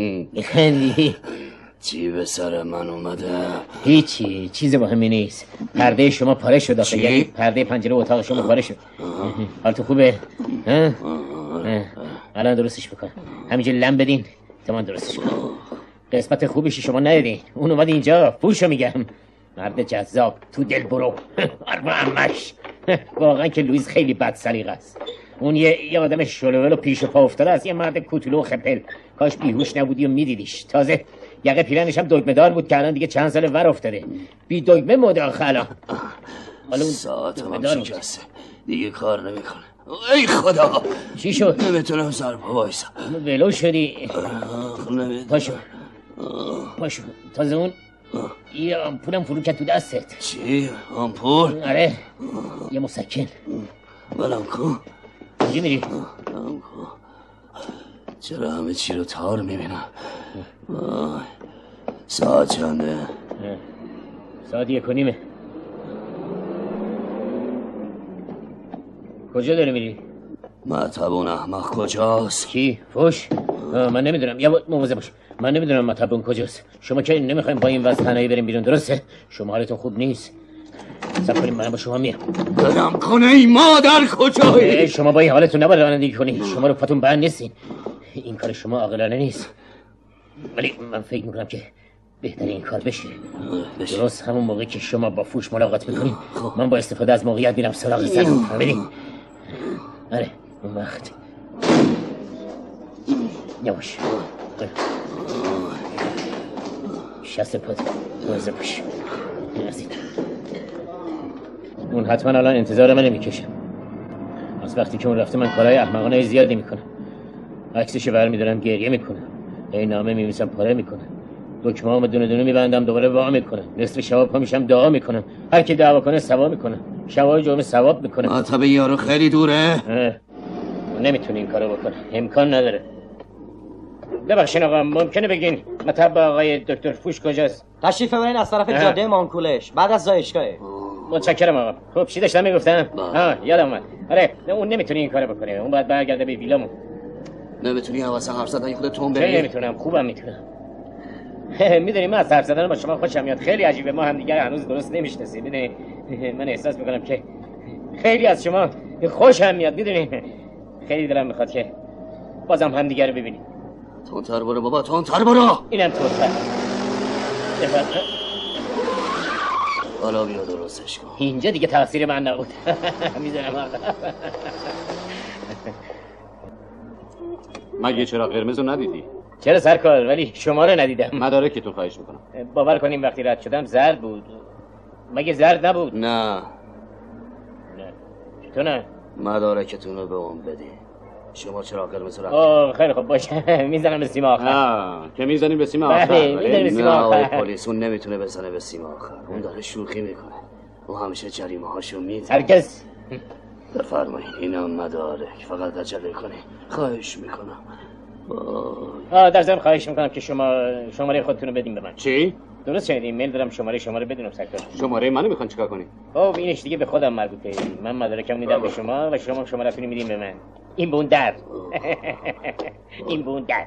میخندی؟ چی به سر من اومده؟ هیچی چیز مهمی نیست. پرده شما پاره شد داخل، یعنی پرده پنجره اتاق شما پاره شد. حالتون خوبه؟ ها؟ الان درستش بکن. همینجا لم بدین تا من درستش کنم. قسمت خوبیشی شما ندیدین. اون اومد اینجا، فوشو میگم. مرد جذاب، تو دل برو. اربا عمش. واقعا که لوئیس خیلی بد سلیقه است. اون یه, یه آدم شلوول و پیش پا افتاده است، یه مرد کوتولو و خپل. کاش بیهوش نبودی و میدیدیش. تازه یقه پیرنش هم دگمه دار بود که الان دیگه چند سال ور افتاده. بی دگمه مداخلا. حالا اون ساعتم هم شکسته دیگه کار نمیکنه. ای خدا چی شد؟ نمیتونم سر پا وایسم. ولو شدی. پاشو پاشو. تازه اون یه آمپولم فرو کرد تو دستت. چی؟ آمپول؟ آره یه مسکن. بلم کن. کجا میری؟ بلم کن. چرا همه چی رو تار میبینم؟ ساعت چنده؟ ساعت یک و نیمه. کجا داری میری؟ مطب اون احمق کجاست؟ کی؟ فوش؟ من نمیدونم. یا مواظب باش. من نمیدونم مطب اون کجاست. شما که نمیخوایم با این وضع تنهایی بریم بیرون، درسته؟ شما حالتون خوب نیست. صبر کنیم من با شما میام. بدم کنه ای مادر کجایی؟ شما با این حالتون نباید رانندگی کنید. شما رو پاتون بند نیستین. این کار شما عاقلانه نیست. ولی من فکر میکنم که بهتره این کار بشه. بشه. درست همون موقع که شما با فوش ملاقات میکنین من با استفاده از موقعیت میرم سراغ سلام. فهمیدین؟ آره اون وقت یواش شست پات موزه باش. اون حتما الان انتظار من میکشم. از وقتی که اون رفته من کارهای احمقانه زیادی میکنم. عکسشو برمیدارم گریه میکنم. این نامه میمیسم پاره میکنم. دکمه هامو دونه دونه میبندم دوباره وا میکنم. نصف شباب پا میشم دعا میکنم. هر کی دعوا کنه ثواب میکنم. شبای جمعه ثواب میکنم. مطب یارو خیلی دوره. نمیتونی این کارو بکنه. امکان نداره. ببخشید آقا ممکنه بگین مطب آقای دکتر فوش کجاست؟ تشریف ببرین از طرف جاده مانکولش بعد از زایشگاهه. متشکرم آقا. خب چی داشتم میگفتم؟ ها یادم اومد. آره اون نمیتونه این کارو بکنه. اون باید برگرده به ویلامون. نمیتونی حواسه حرف زدن خودتون بری؟ نمیتونم. خوبم میتونم. میدونی من از حرف زدن با شما خوشم میاد. خیلی عجیبه ما هم دیگه هنوز درست نمیشناسیم. میدونی من احساس میکنم که خیلی از شما خوشم میاد. میدونی خیلی دلم میخواد که بازم هم دیگه رو ببینیم. تونتر برو بابا تونتر برو. اینم تونتر. حالا بیا درستش کن. اینجا دیگه تقصیر من نبود. میدونم آقا. مگه چرا قرمزو ندیدی؟ چرا سرکار؟ ولی شما رو ندیدم. مدارکتون خواهش میکنم. باور کنیم وقتی رد شدم زرد بود. مگه زرد نبود؟ نه. نه. چطور نه؟ مدارکتون رو به اون بدی. شما چرا قرمز رفت؟ آه خیلی خوب باشه. میزنم به سیم آخر. نه که میزنیم به سیم آخر. بله میزنیم به سیم آخر. نه پلیس اون نمیتونه بزنه به سیم آخر. اون داره شوخی میکنه. اون همیشه جریمه هاشو میده. هرگز. بفرمایید اینا مدارک. فقط عجله کنی. خواهش میکنم. آه در ضمن خواهش میکنم که شما شماره خودتون رو بدین به من. چی؟ درست شنیدین. ایمیل دارم شماره شما رو بدونم سرکار. شماره منو میخوان چیکار کنی؟ خب اینش دیگه به خودم مربوطه. من مدارکم میدم به شما و شما شماره‌تون رو میدین به من. این بون در. این بون در.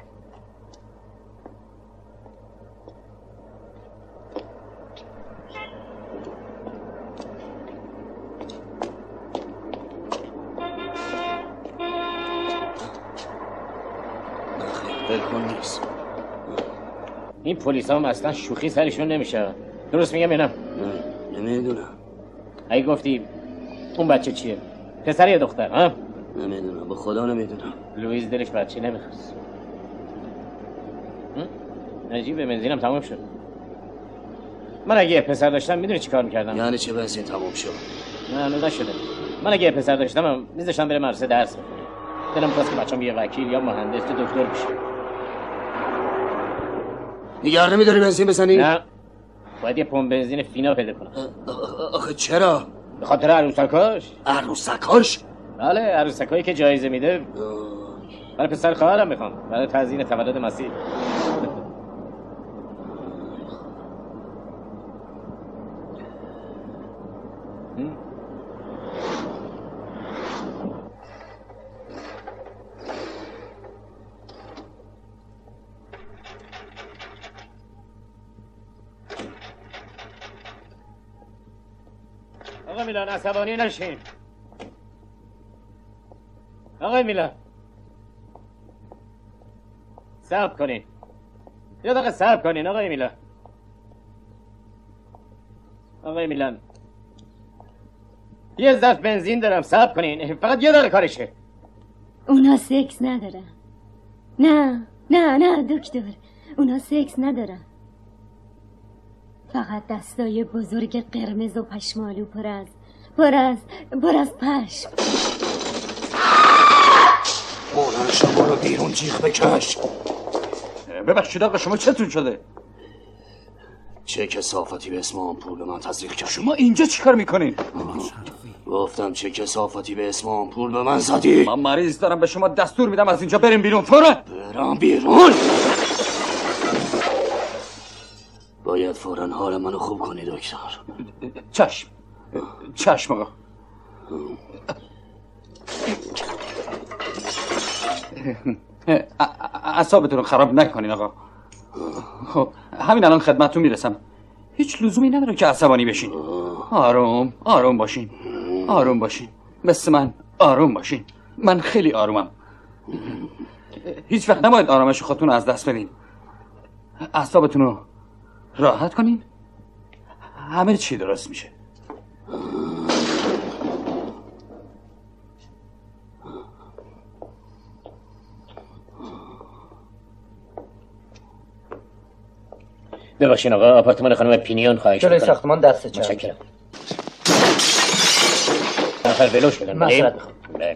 بلکن نیست. این پلیس هم اصلا شوخی سرشون نمیشه. درست میگم یا نه؟ نه نمیدونم. اگه گفتی اون بچه چیه؟ پسر یا دختر ها؟ نمیدونم به خدا نمیدونم. لوئیس دلش بچه نمیخواست. عجیبه بنزینم تموم شد. من اگه پسر داشتم میدونی چی کار میکردم؟ یعنی چه بنزین تموم شد؟ نه هنوز نشده. من اگه پسر داشتم میذاشتم بره مدرسه درس بخونه. دلم خواست که بچه‌م یه وکیل یا مهندس یا دکتر بشه. دیگه نمیداری بنزین بزنی؟ نه. باید یه پمپ بنزین فینا پیدا کنم. آخه چرا؟ به خاطر عروسکاش. عروسکاش؟ بله عروسکایی که جایزه میده. برای پسر خواهرم میخوام. برای تزیین تولد مسیح. آقای میلان عصبانی نشین. آقای میلان صبر کنین، یه دقیقه صبر کنین. آقای میلان آقای میلان یه ظرف بنزین دارم، صبر کنین، فقط یه دقیقه کارشه. اونا سکس ندارن. نه نه نه دکتر، اونا سکس ندارن، فقط دستای بزرگ قرمز و پشمالو پر از پر از پر از پشم. مولان شما رو بیرون جیغ بکش. ببخشید آقا شما چتون شده؟ چه کثافتی به اسم آمپول به من تزریق کرد. شما اینجا چیکار میکنین؟ گفتم چه کثافتی به اسم آمپول به من زدی؟ من مریض دارم، به شما دستور میدم از اینجا بریم بیرون فورا. برم بیرون؟ باید فورا حال منو خوب کنی دکتر. چشم چشم آقا. اعصابتون رو خراب نکنین آقا. خب همین الان خدمتتون میرسم. هیچ لزومی نداره که عصبانی بشین. آروم آروم باشین، آروم باشین، مثل من آروم باشین. من خیلی آرومم. هیچ وقت نباید آرامش خودتون رو از دست بدین. اعصابتون رو راحت کنین، همه چی درست میشه. ببخشین آقا، آپارتمان خانم پینیون خواهش میکنم. جلوی ساختمان دسته چپ. متشکرم. نفر ولو شدن. معذرت میخوام. بله.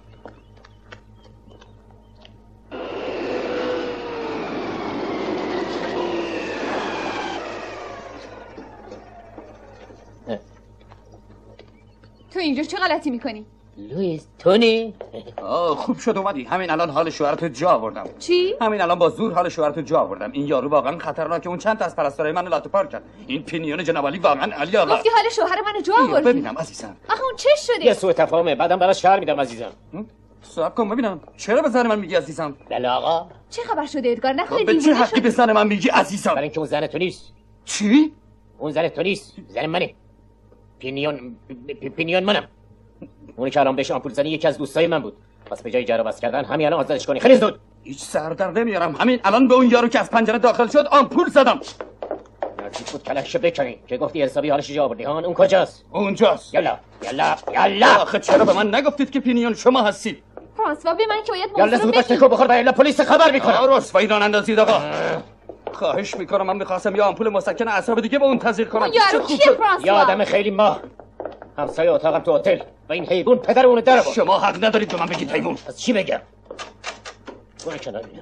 تو اینجا چه غلطی میکنی؟ لوئیس تونی؟ آه خوب شد اومدی. همین الان حال شوهرتو جا آوردم. چی؟ همین الان با زور حال شوهرتو جا آوردم. این یارو واقعا خطرناکه. اون چند تا از پرستارای منو لاته پار کرد. این پینیون جناب علی واقعا علی آقا. گفتی حال شوهر منو جا بیا آوردی. ببینم عزیزم. آخه اون چه شده؟ یه سوء تفاهمه، بعدم براش شهر میدم عزیزم. صبر کن ببینم چرا به زن من میگی عزیزم؟ بله آقا. چه خبر شده ادگار؟ نکنه به چه حقی به زن من میگی عزیزم؟ برای اینکه اون زن تو نیست. چی؟ اون زن تو نیست، زن منه. پینیون پ- پینیون منم. اونی که الان بهش آمپول زنی یکی از دوستای من بود. پس به جای جر و بس کردن همین الان آزادش کنی. خیلی زود. هیچ سر در نمیارم. همین الان به اون یارو که از پنجره داخل شد آمپول زدم. نرچی بود کلش بکنی که گفتی حسابی حالش جا آوردی هان. اون کجاست؟ اونجاست. یلا یلا یلا. آخه چرا به من نگفتید که پینیون شما هستید؟ فرانسوا به من که باید یلا موضوع زود رو باش بگی. تکو بخور و پلیس خبر میکنم. آ رسوایی ران اندازید آقا. خواهش میکنم، من میخواستم یه آمپول مسکن اعصاب دیگه به اون تزریق کنم. اون یارو کیه فرانسوا؟ یه آدم خیلی ما. همسایه اتاقم تو هتل و این حیوان پدر اونو در آورد. شما حق ندارید به من بگید حیوان. از چی بگم؟ برو کنار بینم.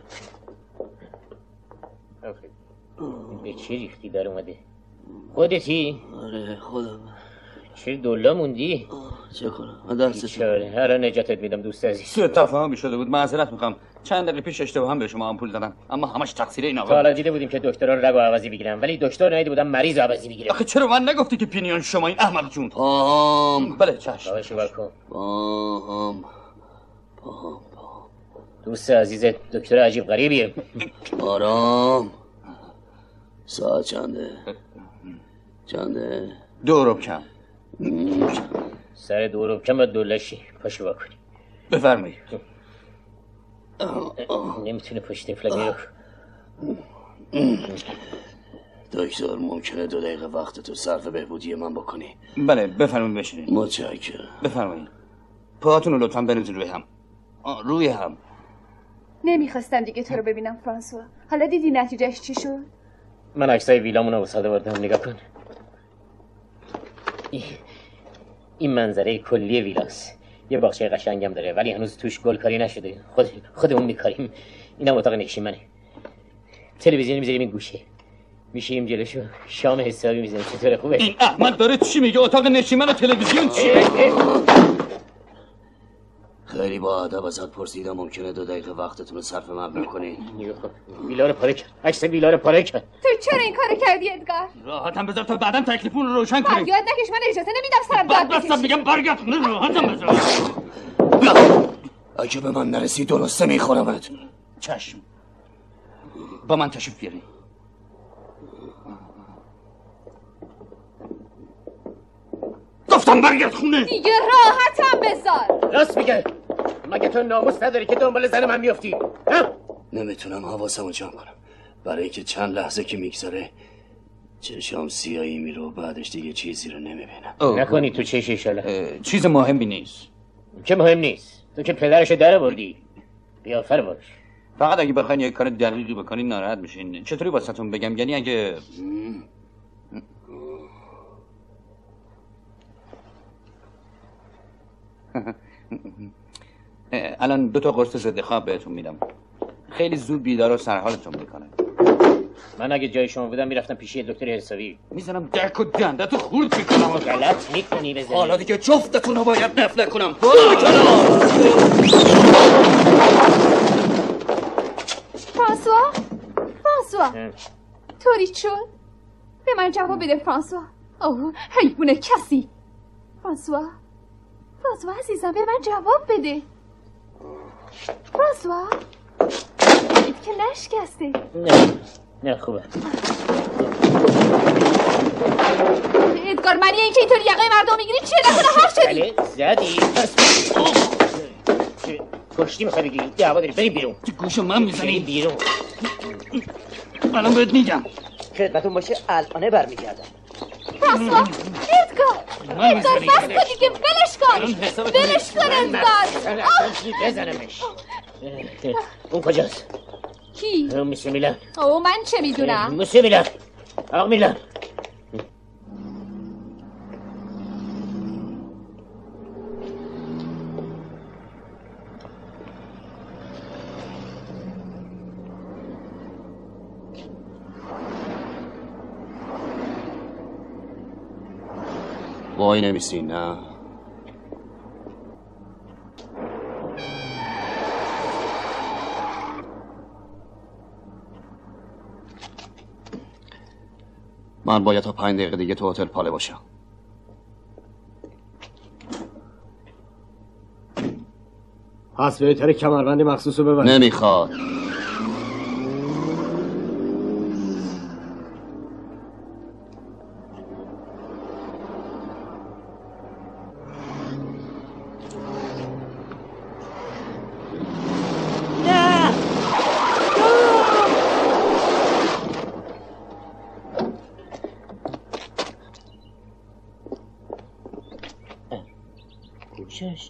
به چی ریختی در اومده؟ خودتی؟ آره خودم. چه دولا موندی؟ چه کنم؟ من دست چاره هر نجاتت میدم دوست عزیز. سوء تفاهمی شده بود، معذرت میخوام. چند دقیقه پیش اشتباه هم به شما آمپول دادم، اما همش تقصیر این تا آقا. حالا دیده بودیم که دکتران رگ و عوضی بگیرن، ولی دکتر ندیده بودم مریض عوضی بگیره. آخه چرا من نگفتی که پینیون شما این احمق جون؟ پاهم. بله چشم. باشه شو کن. پاهم. پاهم. دوست عزیز دکتر عجیب غریبیه. آرام. ساعت چنده؟ چنده؟ دو ربع کم. سر دو ربع کم باید دولشی. پاشو بکنی. بفرمایید. نمیتونه پشت فلگه رو. دکتر ممکنه دو دقیقه وقت تو صرف بهبودی من بکنی؟ بله بفرمایید بشینید. متشکرم. بفرمایید. پاهاتون رو لطفاً بنوزید روی هم. آه روی هم. نمیخواستم دیگه تو رو ببینم فرانسوا. حالا دیدی نتیجهش چی شد؟ من عکسای ویلامونو وساده بردم، نگاه کن. این منظره کلی ویلاست. یه باغچه قشنگم داره ولی هنوز توش گل کاری نشده. خود خودمون میکاریم. اینم اتاق نشیمنه. تلویزیون میذاریم این گوشه. میشیم جلوشو شام حسابی میزنیم. چطوره خوبه؟ این احمد داره چی میگه؟ اتاق نشیمن و تلویزیون چیه؟ خیلی با ادب ازت پرسیدم ممکنه دو دقیقه وقتتون رو صرف من بکنین؟ ویلا رو پاره کرد. عکس ویلا رو پاره کرد. تو چرا این کارو کردی ادگار؟ راحتم بذار تا بعداً تکلیفون رو روشن کنیم. یاد نکش، من اجازه نمیدم سرم داد بکشی. بستم میگم برگرد خونه، راحتم بذار. اگه به من نرسی درسته میخورمت. چشم. با من تشریف بیارین. گفتم برگرد خونه. دیگه راحتم بذار. راست میگه. مگه تو ناموس نداری که دنبال زن من میافتی؟ نمیتونم حواسمو جمع کنم برای اینکه چند لحظه که میگذره چشام سیاهی میره و بعدش دیگه چیزی رو نمیبینم. نکنی تو چش ایشالا. چیز مهمی نیست. چه مهم نیست؟ تو که پدرشو در آوردی. بیافر باش. فقط اگه بخواین یک کار دقیقی بکنین ناراحت میشین. چطوری واسهتون بگم؟ یعنی اگه الان دو تا قرص ضد خواب بهتون میدم. خیلی زود بیدار و سرحالتون میکنه. من اگه جای شما بودم میرفتم پیش دکتر حسابی. میزنم درک و دندتو خورد میکنم. غلط میکنی بزنی. حالا دیگه جفتتون رو باید نفله کنم. برو کنار. فرانسوا فرانسوا طوری شد؟ به من جواب بده فرانسوا. اوه حیوان کسی. فرانسوا فرانسوا عزیزم به من جواب بده. فرانسوا دید که نشکسته. نه نه خوبه. ادگار معنی اینکه اینطور یقه مردم میگیری چیه؟ نکنه حق شدی؟ بله زدی کشتی میخوای بگیری؟ دعوا داری بریم بیرون. تو گوش من میزنی؟ بیرون. الان بهت میگم. خدمتون باشه الانه برمیگردم. فرانسوا ادگار ادگار بس کن دیگه ولش کن ولش کن ادگار. بزنمش. اون کجاست؟ کی؟ اون میشه میلان. اوه من چه میدونم؟ میشه میلان. آق میلان. وای نمیسی نه. من باید تا پنج دقیقه دیگه تو هتل پاله باشم. پس بهتره کمربند مخصوص رو ببند. نمیخواد. کجاش؟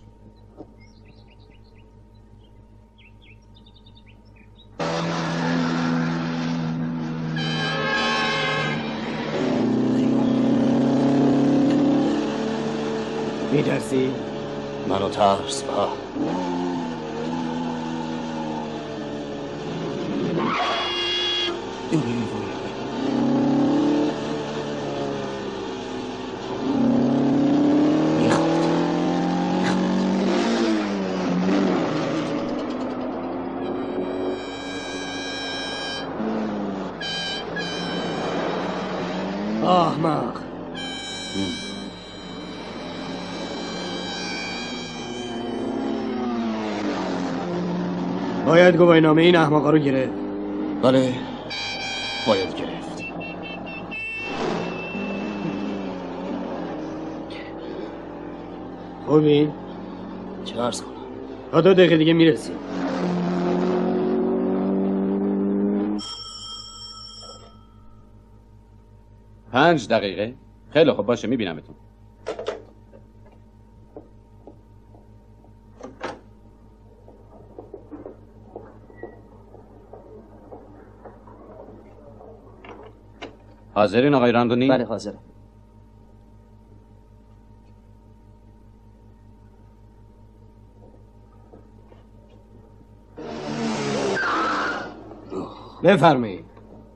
میترسی؟ منو ترس با احمق. باید گواهینامه این احمقا رو گرفت. بله باید گرفت. خوبی؟ چه عرض کنم؟ تا دو دقیقه دیگه میرسی. پنج دقیقه؟ خیلی خوب باشه میبینمتون. حاضرین آقای راندونی؟ بله حاضرم. بفرمایید.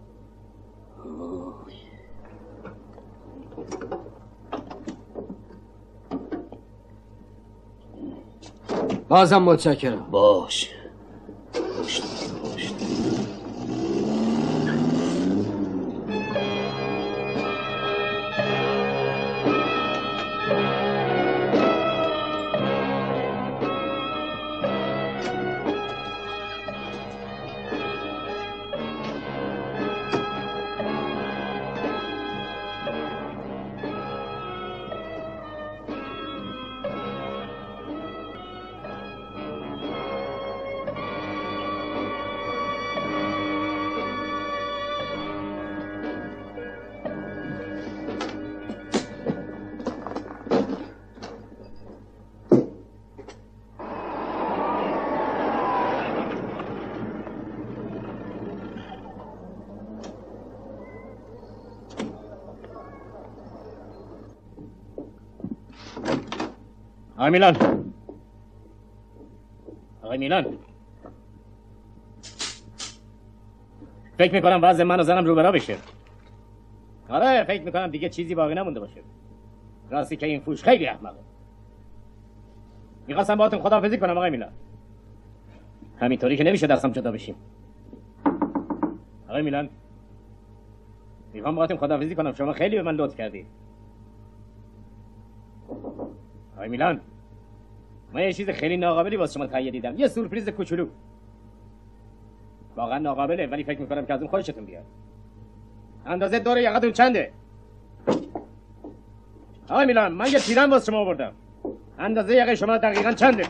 بازم متشکرم. باش باش باش. آقای میلان آقای میلان فکر میکنم وضع من و زنم رو برا بشه. آره فکر میکنم دیگه چیزی باقی نمونده باشه. راستی که این فوش خیلی احمقه. میخواستم باهاتون خداحافظی کنم آقای میلان. همینطوری که نمیشه دستم جدا بشیم. آقای میلان میخوام باهاتون خداحافظی کنم. شما خیلی به من لطف کردید. آقای میلان من یه چیز خیلی ناقابلی واسه شما تهیه دیدم. یه سورپریز کوچولو. واقعا ناقابله ولی فکر میکنم که از اون خوشتون بیاد. اندازه دور یقتون چنده؟ آقای میلان من یه پیرن واسه شما آوردم. اندازه یقه شما دقیقاً چنده؟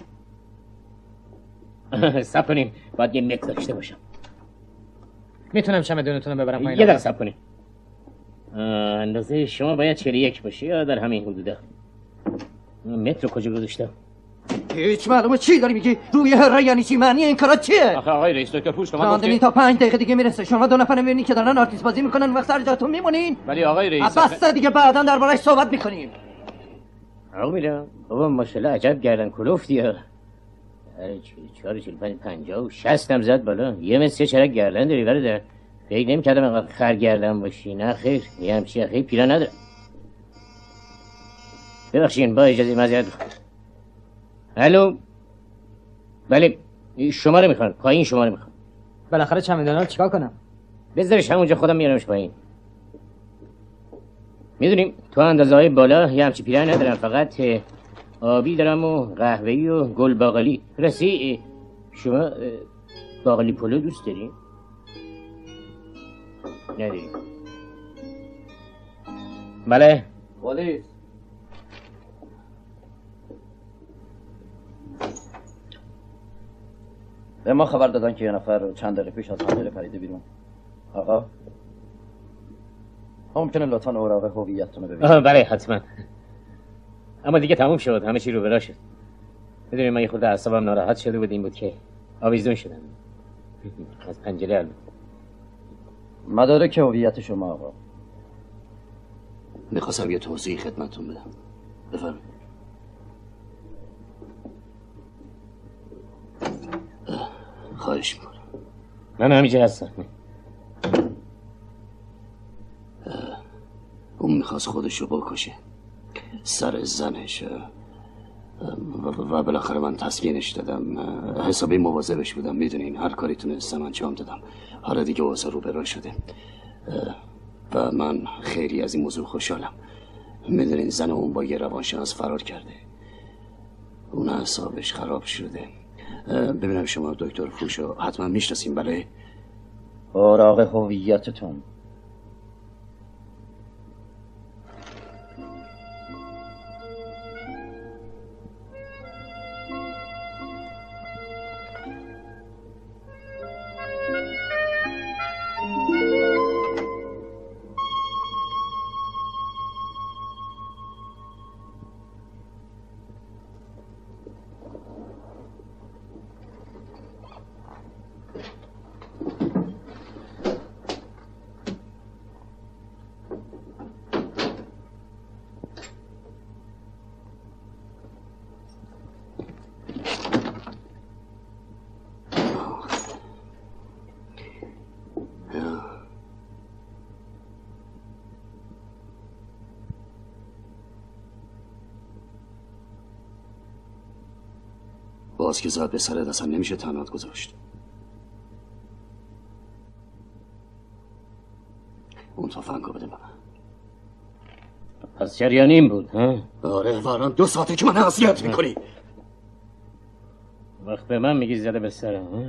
صبر کنیم باید یه متر داشته باشم. میتونم چمدونتون رو ببرم پایین؟ یه دقیقه صبر کنیم. اندازه شما باید چهل و یک باشه یا در همین حدوده. متر رو کجا گذاشتم؟ هیچ معلومه چی داری میگی؟ روی هره یعنی چی؟ معنی این کارا چیه؟ آخه آقای رئیس دکتر پوش شما راندنی تا پنج دقیقه دیگه میرسه. شما دو نفر میبینی که دارن آرتیست بازی میکنن وقت سر جاتون میمونین. ولی آقای رئیس بس دیگه بعداً دربارش صحبت میکنیم. آقا میرم بابا ماشاءالله عجب گردن کلفتی ها. آره چهار چهل پنج پنجاه و شصت هم زد بالا. یه مثل چرا گردن داری برادر؟ فکر نمی‌کردم انقدر خر گردن باشی. نه خیر یه همچین خیلی پیرا نداره. ببخشید با اجازه معذرت می‌خوام. الو بله شماره میخوان. پایین شماره میخوان. بالاخره چمدونا رو چیکار کنم؟ بذارش همونجا خودم میارمش پایین. میدونیم تو اندازه‌های بالا یه همچی پیرن ندارم. فقط آبی دارم و قهوه‌ای و گل باقالی. راستی شما باقالی پلو دوست داری؟ نداری؟ بله پلیس به ما خبر دادن که یه نفر چند دقیقه پیش از حمله پریده بیرون. آقا ممکنه لطفاً اوراق هویتتون رو ببینید؟ بله حتما. اما دیگه تموم شد. همه چی رو برا شد. میدونی من یه خورده اعصابم ناراحت شده بود. این بود که آویزون شدم از پنجره. البته مدارک هویت شما آقا. میخواستم یه توضیح خدمتتون بدم. بفرمایید. خواهش میکنم. من همینجا هستم. اون میخواست خودشو بکشه سر زنش و بالاخره من تسکینش دادم. حسابی مواظبش بودم. میدونین هر کاری تونستم انجام دادم. حالا دیگه اوضاع رو برا شده و من خیلی از این موضوع خوشحالم. میدونین زن اون با یه روانشناس فرار کرده. اون اعصابش خراب شده. ببینم شما دکتر فوشو حتما میشناسین؟ بله. اوراق هویتتون. باز که زد به سرت اصلا نمیشه تنهات گذاشت. اون تفنگو بده من. پس جریان این بود ها؟ آره واران دو ساعته که من اذیت میکنی. وقت به من میگی زده به سرم ها؟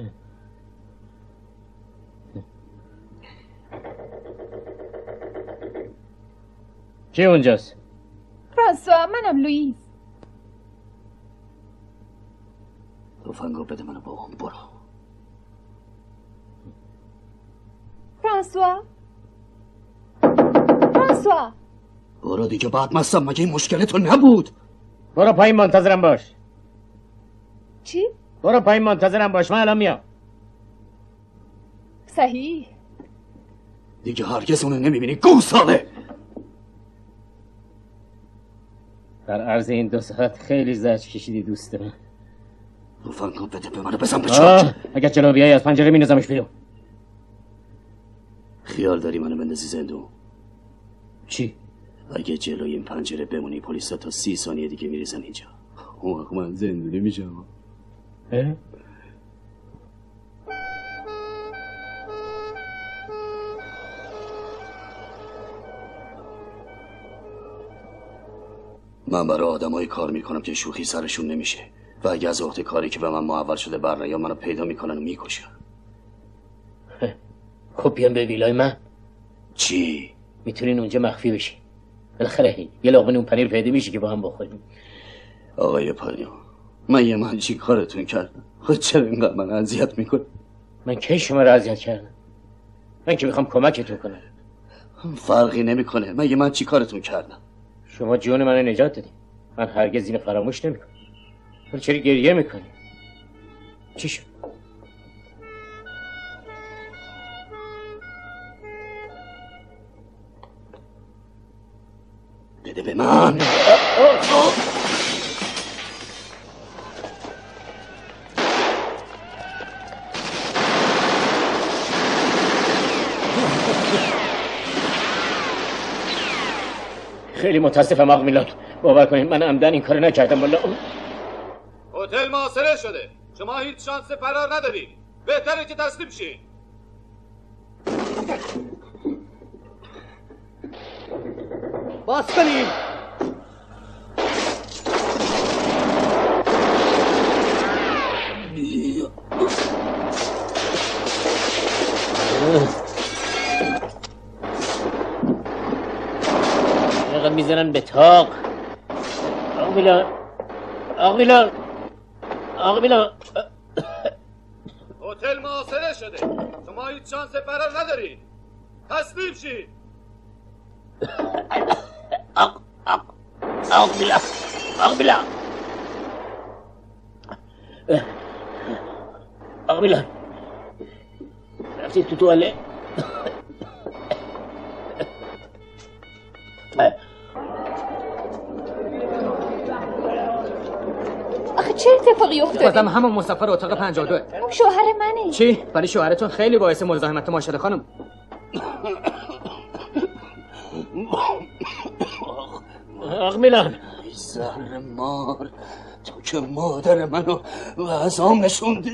کی اونجاست؟ فرانسوا منم لوئیس. تفنگو بده منو با اون برو. فرانسوا فرانسوا برو دیگه. بعد مستم مگه این مشکل تو نبود؟ برو پایین منتظرم باش. چی؟ برو پایین منتظرم باش. من الان میام. صحیح. دیگه هرگز اونو نمیبینی گوساله. در عرض این دو ساعت خیلی زجر کشیدی دوست من. روفن کن بده به منو بزن به چارت. اگر جلو بیایی از پنجره می‌ندازمش بیرون. خیال داری منو بندازی زندون؟ چی؟ اگه جلوی این پنجره بمونی پلیسا تا سی ثانیه دیگه میریزن اینجا. اون وقت من زندونی میشم. اه؟ من برای آدمایی کار میکنم که شوخی سرشون نمیشه و اگه از عهده کاری که به من محول شده بر یا منو پیدا میکنن و میکشن. خب بیان به ویلای من. چی؟ میتونین اونجا مخفی بشی. بالاخره یه لقمه نون پنیر پیدا میشه که با هم بخوریم. آقای پانیو من یه من چی کارتون کردم؟ خود چرا اینقدر من اذیت میکنه؟ من کی شما رو اذیت کردم؟ من که میخوام کمکتون کنم. فرقی نمیکنه. من یه من چی کارتون کردم؟ شما جون منو نجات دادی. من هرگز اینو فراموش نمیکنم. ولی چرا گریه میکنی؟ چی شد؟ بده به من. خیلی متاسفم آقا میلان. باور کنید من عمدن این کارو نکردم. والله هتل محاصره شده. شما هیچ شانس فرار ندارید. بهتره که تسلیم شید. باز کنید. اینقدر میزنن به تاق. آقا میلان آقا میلان آقا میلان هتل محاصره شده. شما هیچ شانس فرار ندارید. تسلیم شید. آقا آقا آقا میلان آقا میلان آقا میلان رفتی تو توالت؟ آخه چه اتفاقی افتاده؟ بازم همون مسافر اتاق پنجاه و دو. شوهر منه. چی؟ برای شوهرتون خیلی باعث مزاحمت ما شده خانم. آقا میلان ای زهر مار تو که مادر منو وعظام نشوندی.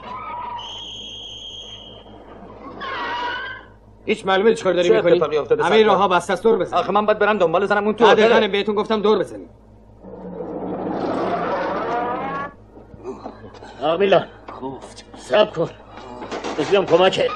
هیچ معلومه چیکار داری میکنی؟ همه راهها بسته است. دور بزن. آخه من باید برم دنبال زنم اون تو هتل. بهتون گفتم دور بزنید. آقا میلان گفت صبر کن بزنم کمکه.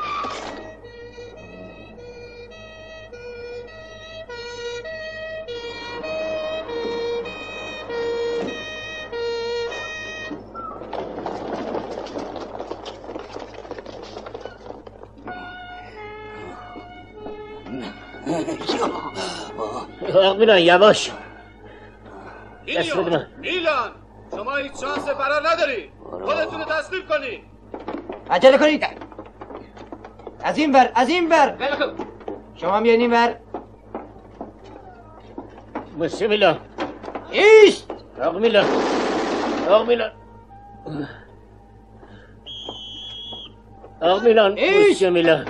آقا میلان یواش. دست بده من. میلان شما هیچ شانس فرار نداری. خودتون رو تسلیم کنید. عجله کنید. از این ور از این ور. شما هم بیاین این ور. مسی میلان ایش. آقا میلان آقا میلان آقا میلان ایش میلان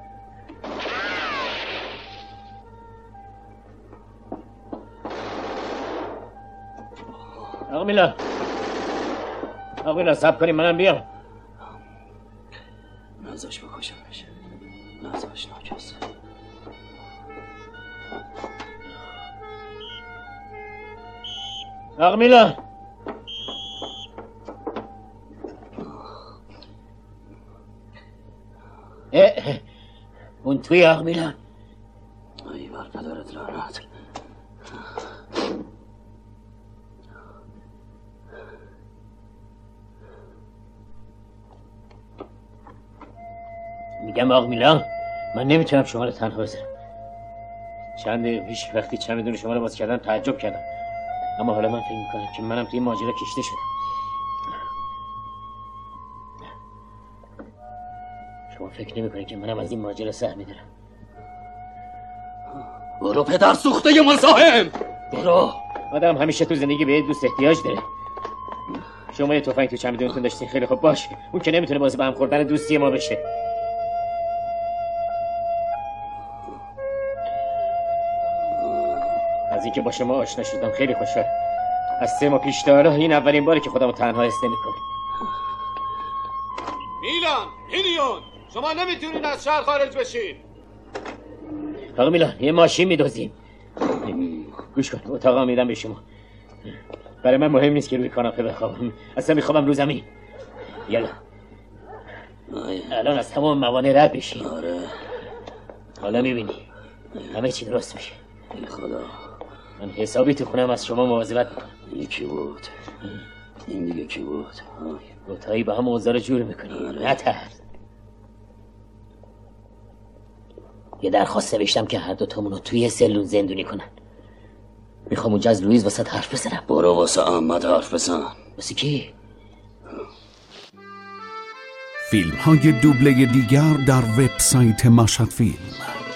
آقا میلان آقا میلان صبر کنیم منم بیام. نازش بکشمش. نازش ناکس. آقا میلان اون توی آقا میلان. ای بر پدرت لعنت. میگم آقا میلان من نمیتونم شما رو تنها بذارم. چند دقیقه پیش وقتی چمدون شما رو باز کردم تعجب کردم، اما حالا من فکر میکنم که منم توی ماجرا کشته شدم. شما فکر نمیکنید که منم از این ماجرا سهمی دارم؟ برو پدر سوخته مزاحم. برو آدم همیشه تو زندگی به دوست احتیاج داره. شما یه تفنگ تو چمدونتون داشتین، خیلی خوب باشه. اون که نمیتونه باعث به هم خوردن دوستی ما بشه. از اینکه با شما آشنا شدم خیلی خوشحالم. از سه ماه پیش تا حالا این اولین باره که خودمو تنها حس نمی‌کنم. میلان، هیلیون، شما نمیتونین از شهر خارج بشین. آقا میلان، یه ماشین میدوزیم. گوش کن، اتاقا میدم به شما. برای من مهم نیست که روی کاناپه بخوابم، اصلا میخوابم رو زمین. یالا الان از تمام موانع رد بشین. آره حالا میبینی همه چی درست میشه. ای خدا، من حسابی تو خونم از شما مواظبت میکنم. این کی بود؟ این دیگه کی بود؟ دوتایی با هم اوضاع رو جور میکنی. آره. نترس. یه درخواست نوشتم که هر دوتامونو توی سلول زندونی کنن. میخوام اونجا از لوئیس واسه حرف بزنم. برو واسه احمد حرف بزن. واسه کی؟ فیلم های دوبله دیگر در وبسایت مشهد فیلم.